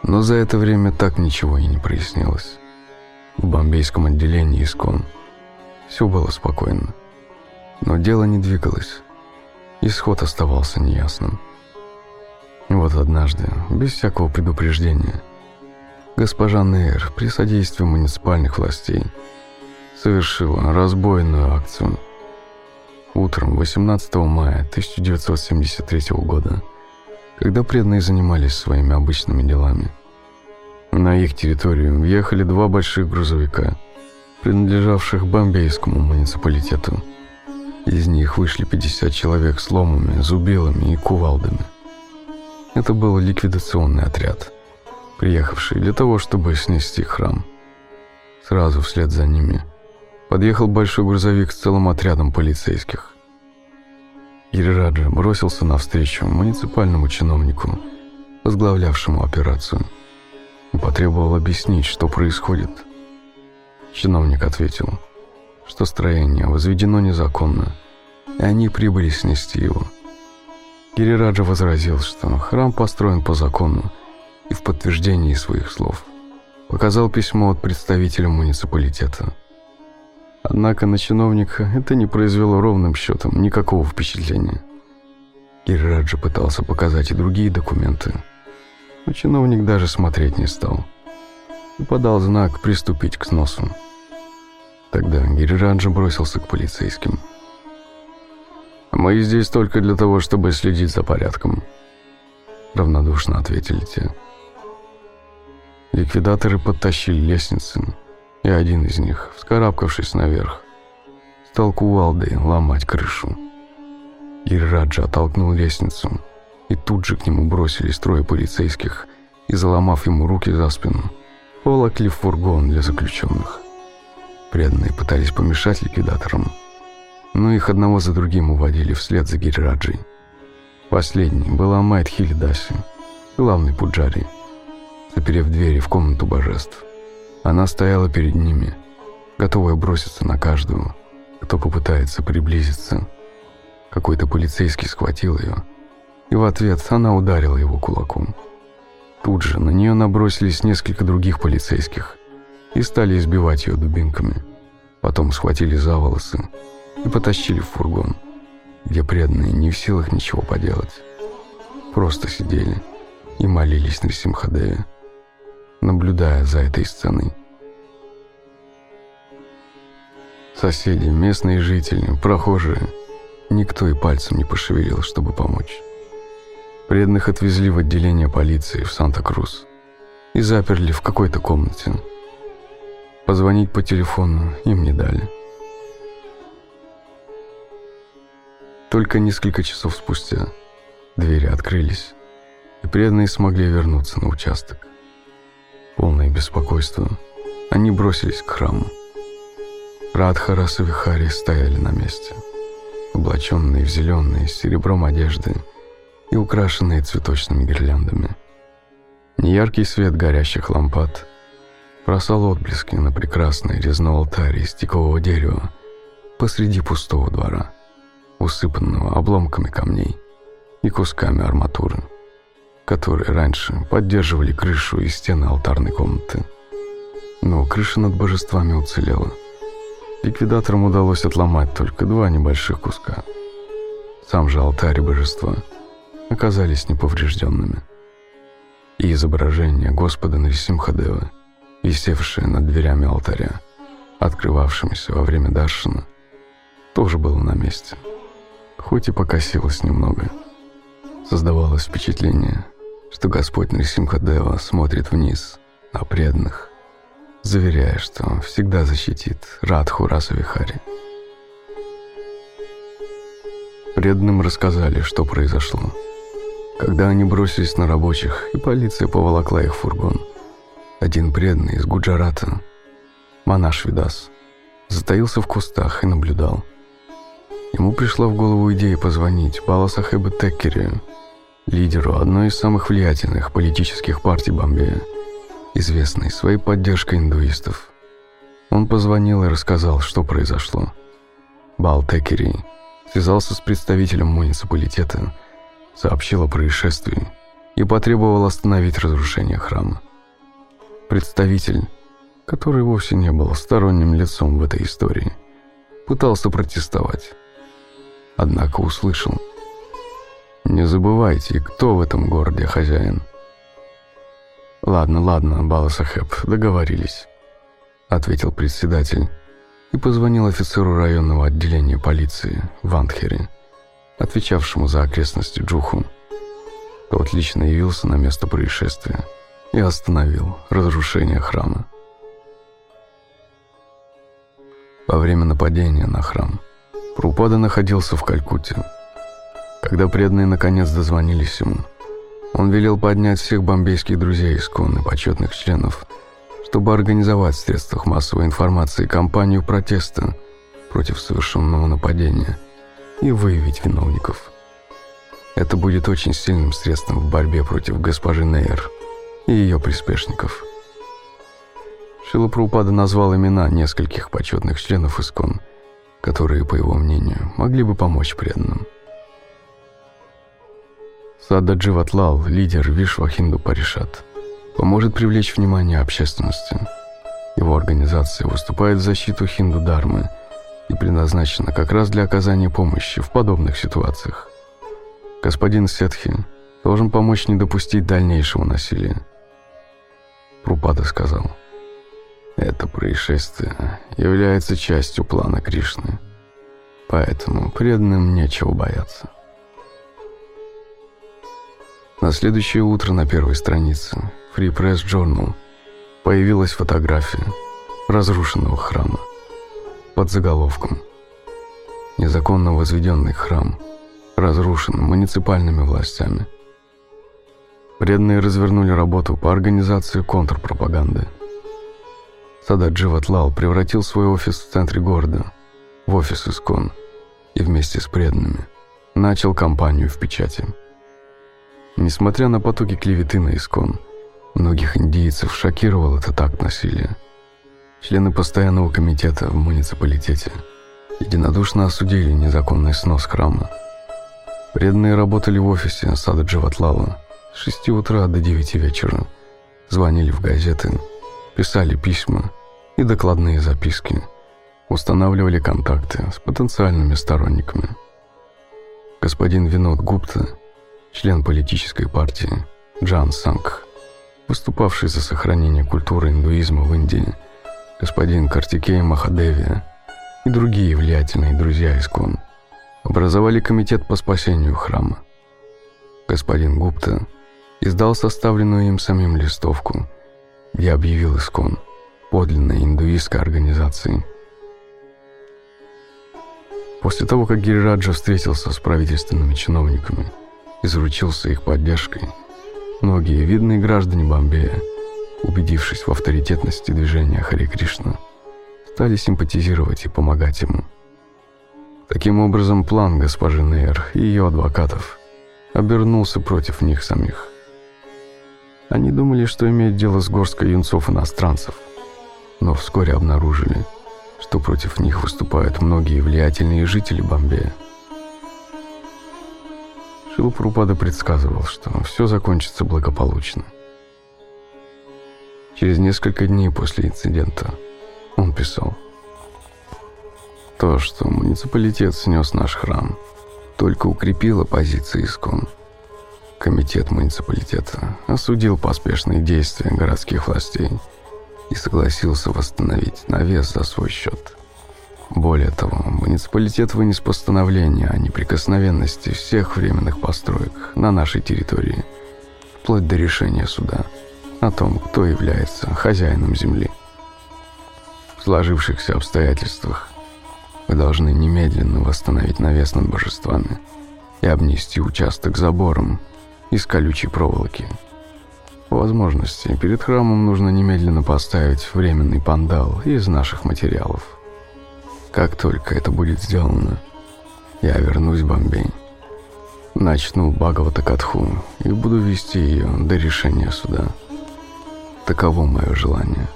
[SPEAKER 2] Но за это время так ничего и не прояснилось. В бомбейском отделении ИСККОН все было спокойно. Но дело не двигалось. Исход оставался неясным. И вот однажды, без всякого предупреждения, госпожа Нейр при содействии муниципальных властей совершила разбойную акцию. Утром восемнадцатого мая тысяча девятьсот семьдесят третьего года, когда преданные занимались своими обычными делами, на их территорию въехали два больших грузовика, принадлежавших бомбейскому муниципалитету. Из них вышли пятьдесят человек с ломами, зубилами и кувалдами. Это был ликвидационный отряд, приехавший для того, чтобы снести храм. Сразу вслед за ними подъехал большой грузовик с целым отрядом полицейских. Гирираджа бросился навстречу муниципальному чиновнику, возглавлявшему операцию, и потребовал объяснить, что происходит. Чиновник ответил, что строение возведено незаконно, и они прибыли снести его. Гирираджа возразил, что храм построен по закону, и в подтверждении своих слов показал письмо от представителя муниципалитета. Однако на чиновника это не произвело ровным счетом никакого впечатления. Гирираджа пытался показать и другие документы, но чиновник даже смотреть не стал и подал знак приступить к сносу. Тогда Гирираджа бросился к полицейским. «Мы здесь только для того, чтобы следить за порядком», — равнодушно ответили те. Ликвидаторы подтащили лестницы, и один из них, вскарабкавшись наверх, стал кувалдой ломать крышу. Гирираджа оттолкнул лестницу, и тут же к нему бросились трое полицейских и, заломав ему руки за спину, поволокли в фургон для заключенных. Преданные пытались помешать ликвидаторам, но их одного за другим уводили вслед за Гирираджей. Последний был Амайт Хилидаси, главный пуджари. Заперев двери в комнату божеств, она стояла перед ними, готовая броситься на каждого, кто попытается приблизиться. Какой-то полицейский схватил ее, и в ответ она ударила его кулаком. Тут же на нее набросились несколько других полицейских и стали избивать ее дубинками. Потом схватили за волосы и потащили в фургон, где преданные не в силах ничего поделать. Просто сидели и молились Нарисимхадеве, наблюдая за этой сценой. Соседи, местные жители, прохожие, никто и пальцем не пошевелил, чтобы помочь. Преданных отвезли в отделение полиции в Санта-Крус и заперли в какой-то комнате. Позвонить по телефону им не дали. Только несколько часов спустя двери открылись, и преданные смогли вернуться на участок. Полное беспокойство, они бросились к храму. Радха, Раса, Вихари стояли на месте, облаченные в зеленые с серебром одежды и украшенные цветочными гирляндами. Неяркий свет горящих лампад бросал отблески на прекрасный резной алтарь из тикового дерева посреди пустого двора, усыпанного обломками камней и кусками арматуры, которые раньше поддерживали крышу и стены алтарной комнаты. Но крыша над божествами уцелела. Ликвидаторам удалось отломать только два небольших куска. Сам же алтарь и божества оказались неповрежденными. И изображение Господа Нарисимхадевы, висевшее над дверями алтаря, открывавшимися во время даршана, тоже было на месте, хоть и покосилось немного. Создавалось впечатление, что Господь Нарисимхадева смотрит вниз на преданных, заверяя, что всегда защитит Радху, Расу, Вихари. Преданным рассказали, что произошло. Когда они бросились на рабочих, и полиция поволокла их в фургон, один преданный из Гуджарата, Манаш Видас, затаился в кустах и наблюдал. Ему пришла в голову идея позвонить Баласахебу Теккерию, лидеру одной из самых влиятельных политических партий Бомбея, известной своей поддержкой индуистов. Он позвонил и рассказал, что произошло. Бал Теккери связался с представителем муниципалитета, сообщил о происшествии и потребовал остановить разрушение храма. Представитель, который вовсе не был сторонним лицом в этой истории, пытался протестовать, однако услышал: «Не забывайте, кто в этом городе хозяин». «Ладно, ладно, Бала-Сахеб, договорились», — ответил председатель и позвонил офицеру районного отделения полиции в Андхере, отвечавшему за окрестности Джуху. Тот лично явился на место происшествия и остановил разрушение храма. Во время нападения на храм Прабхупада находился в Калькутте. Когда преданные наконец дозвонились ему, он велел поднять всех бомбейских друзей ИСККОН и почетных членов, чтобы организовать в средствах массовой информации кампанию протеста против совершенного нападения и выявить виновников. Это будет очень сильным средством в борьбе против госпожи Нейр и ее приспешников. Шрила Прабхупада назвал имена нескольких почетных членов ИСККОН, которые, по его мнению, могли бы помочь преданным. Сада Дживатлал, лидер Вишва Хинду Паришат, поможет привлечь внимание общественности. Его организация выступает в защиту хинду-дармы и предназначена как раз для оказания помощи в подобных ситуациях. Господин Сетхи должен помочь не допустить дальнейшего насилия. Прабхупада сказал: «Это происшествие является частью плана Кришны, поэтому преданным нечего бояться». На следующее утро на первой странице Free Press Journal появилась фотография разрушенного храма под заголовком: «Незаконно возведенный храм разрушен муниципальными властями». Преданные развернули работу по организации контрпропаганды. Сада Дживатлал превратил свой офис в центре города в офис ИСККОН и вместе с преданными начал кампанию в печати. Несмотря на потоки клеветы на ИСККОН, многих индийцев шокировал этот акт насилия. Члены постоянного комитета в муниципалитете единодушно осудили незаконный снос храма. Преданные работали в офисе Сада Дживатлала с шести утра до девяти вечера, звонили в газеты, писали письма и докладные записки, устанавливали контакты с потенциальными сторонниками. Господин Винод Гупта, член политической партии Джан Сангх, выступавший за сохранение культуры индуизма в Индии, господин Картикей Махадевия и другие влиятельные друзья ИСККОН образовали комитет по спасению храма. Господин Гупта издал составленную им самим листовку, где объявил ИСККОН подлинной индуистской организацией. После того, как Гирираджа встретился с правительственными чиновниками и заручился их поддержкой, многие видные граждане Бомбея, убедившись в авторитетности движения Харе Кришна, стали симпатизировать и помогать ему. Таким образом, план госпожи Нейр и ее адвокатов обернулся против них самих. Они думали, что имеют дело с горсткой юнцов-иностранцев, но вскоре обнаружили, что против них выступают многие влиятельные жители Бомбея. Шрила Прабхупада предсказывал, что все закончится благополучно. Через несколько дней после инцидента он писал: «То, что муниципалитет снес наш храм, только укрепило позиции ИСККОН. Комитет муниципалитета осудил поспешные действия городских властей и согласился восстановить навес за свой счет. Более того, муниципалитет вынес постановление о неприкосновенности всех временных построек на нашей территории, вплоть до решения суда о том, кто является хозяином земли. В сложившихся обстоятельствах вы должны немедленно восстановить навес над божествами и обнести участок забором из колючей проволоки. По возможности, перед храмом нужно немедленно поставить временный пандал из наших материалов. Как только это будет сделано, я вернусь в Бомбей, начну Бхагавата-катху и буду вести ее до решения суда. Таково мое желание».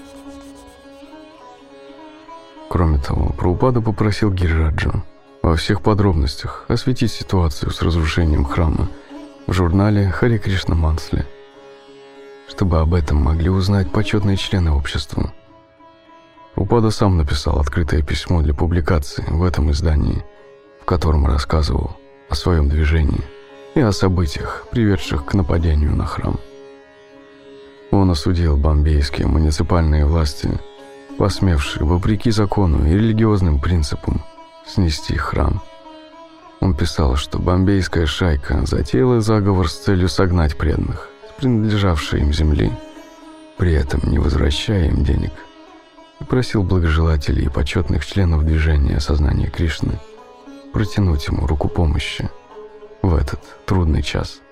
[SPEAKER 2] Кроме того, Прабхупада попросил Гирираджу во всех подробностях осветить ситуацию с разрушением храма в журнале Харе Кришна Мансли, чтобы об этом могли узнать почетные члены общества. Прабхупада сам написал открытое письмо для публикации в этом издании, в котором рассказывал о своем движении и о событиях, приведших к нападению на храм. Он осудил бомбейские муниципальные власти, посмевшие, вопреки закону и религиозным принципам, снести храм. Он писал, что бомбейская шайка затеяла заговор с целью согнать преданных с принадлежавшей им земли, при этом не возвращая им денег, и просил благожелателей и почетных членов движения сознания Кришны протянуть ему руку помощи в этот трудный час.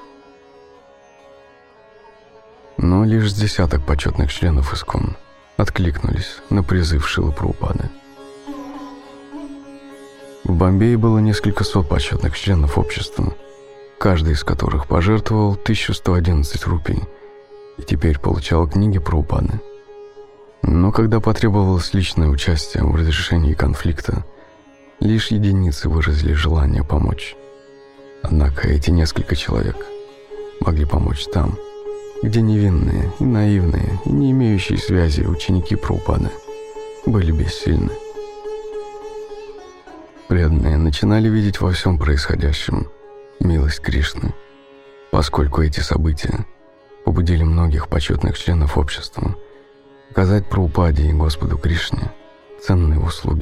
[SPEAKER 2] Но лишь десяток почетных членов ИСККОН откликнулись на призыв Шрилы Прабхупады. В Бомбее было несколько сот почетных членов общества, каждый из которых пожертвовал тысячу сто одиннадцать рупий и теперь получал книги Прабхупады. Но когда потребовалось личное участие в разрешении конфликта, лишь единицы выразили желание помочь. Однако эти несколько человек могли помочь там, где невинные и наивные и не имеющие связи ученики Прабхупады были бессильны. Преданные начинали видеть во всем происходящем милость Кришны, поскольку эти события побудили многих почетных членов общества оказать Прабхупаде и Господу Кришне ценные услуги.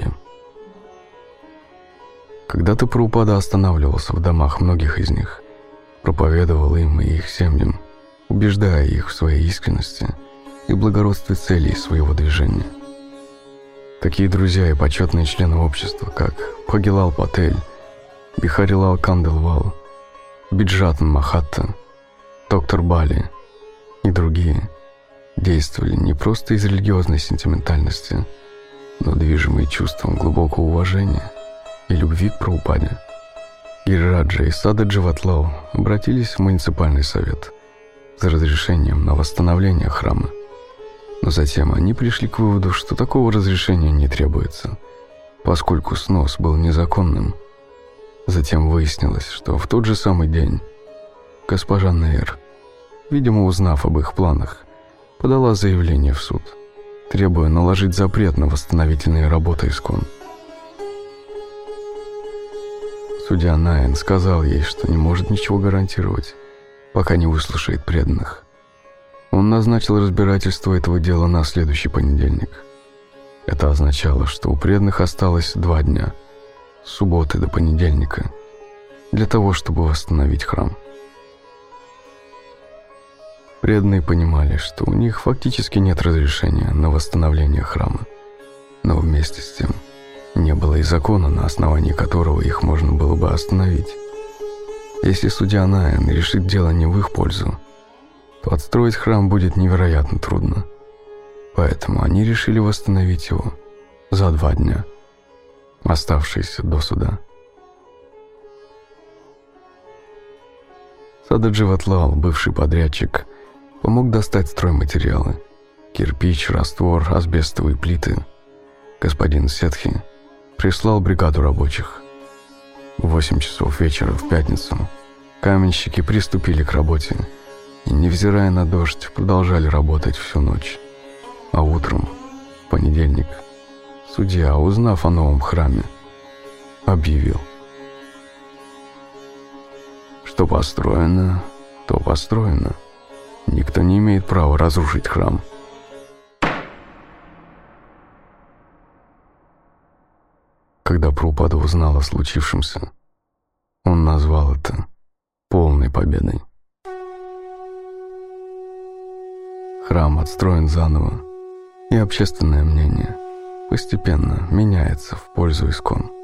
[SPEAKER 2] Когда-то Прабхупада останавливался в домах многих из них, проповедовал им и их семьям, убеждая их в своей искренности и благородстве целей своего движения. Такие друзья и почетные члены общества, как Бхагилал Патель, Бихарилал Канделвал, Биджатан Махатта, доктор Бали и другие, действовали не просто из религиозной сентиментальности, но движимые чувством глубокого уважения и любви к Прабхупаде. Гирираджа и Сада Дживатлал обратились в муниципальный совет за разрешением на восстановление храма. Но затем они пришли к выводу, что такого разрешения не требуется, поскольку снос был незаконным. Затем выяснилось, что в тот же самый день госпожа Нейр, видимо, узнав об их планах, подала заявление в суд, требуя наложить запрет на восстановительные работы ИСККОН. Судья Наян сказал ей, что не может ничего гарантировать, пока не выслушает преданных. Он назначил разбирательство этого дела на следующий понедельник. Это означало, что у преданных осталось два дня, с субботы до понедельника, для того, чтобы восстановить храм. Преданные понимали, что у них фактически нет разрешения на восстановление храма, но вместе с тем не было и закона, на основании которого их можно было бы остановить. Если судья Наян решит дело не в их пользу, то отстроить храм будет невероятно трудно. Поэтому они решили восстановить его за два дня, оставшиеся до суда. Сада Дживатлал, бывший подрядчик, помог достать стройматериалы: кирпич, раствор, асбестовые плиты. Господин Сетхи прислал бригаду рабочих. В восемь часов вечера в пятницу каменщики приступили к работе и, невзирая на дождь, продолжали работать всю ночь. А утром, в понедельник, судья, узнав о новом храме, объявил: что построено, то построено. Никто не имеет права разрушить храм. Когда Прабхупада узнал о случившемся, он назвал это полной победой. Храм отстроен заново, и общественное мнение постепенно меняется в пользу ИСККОН.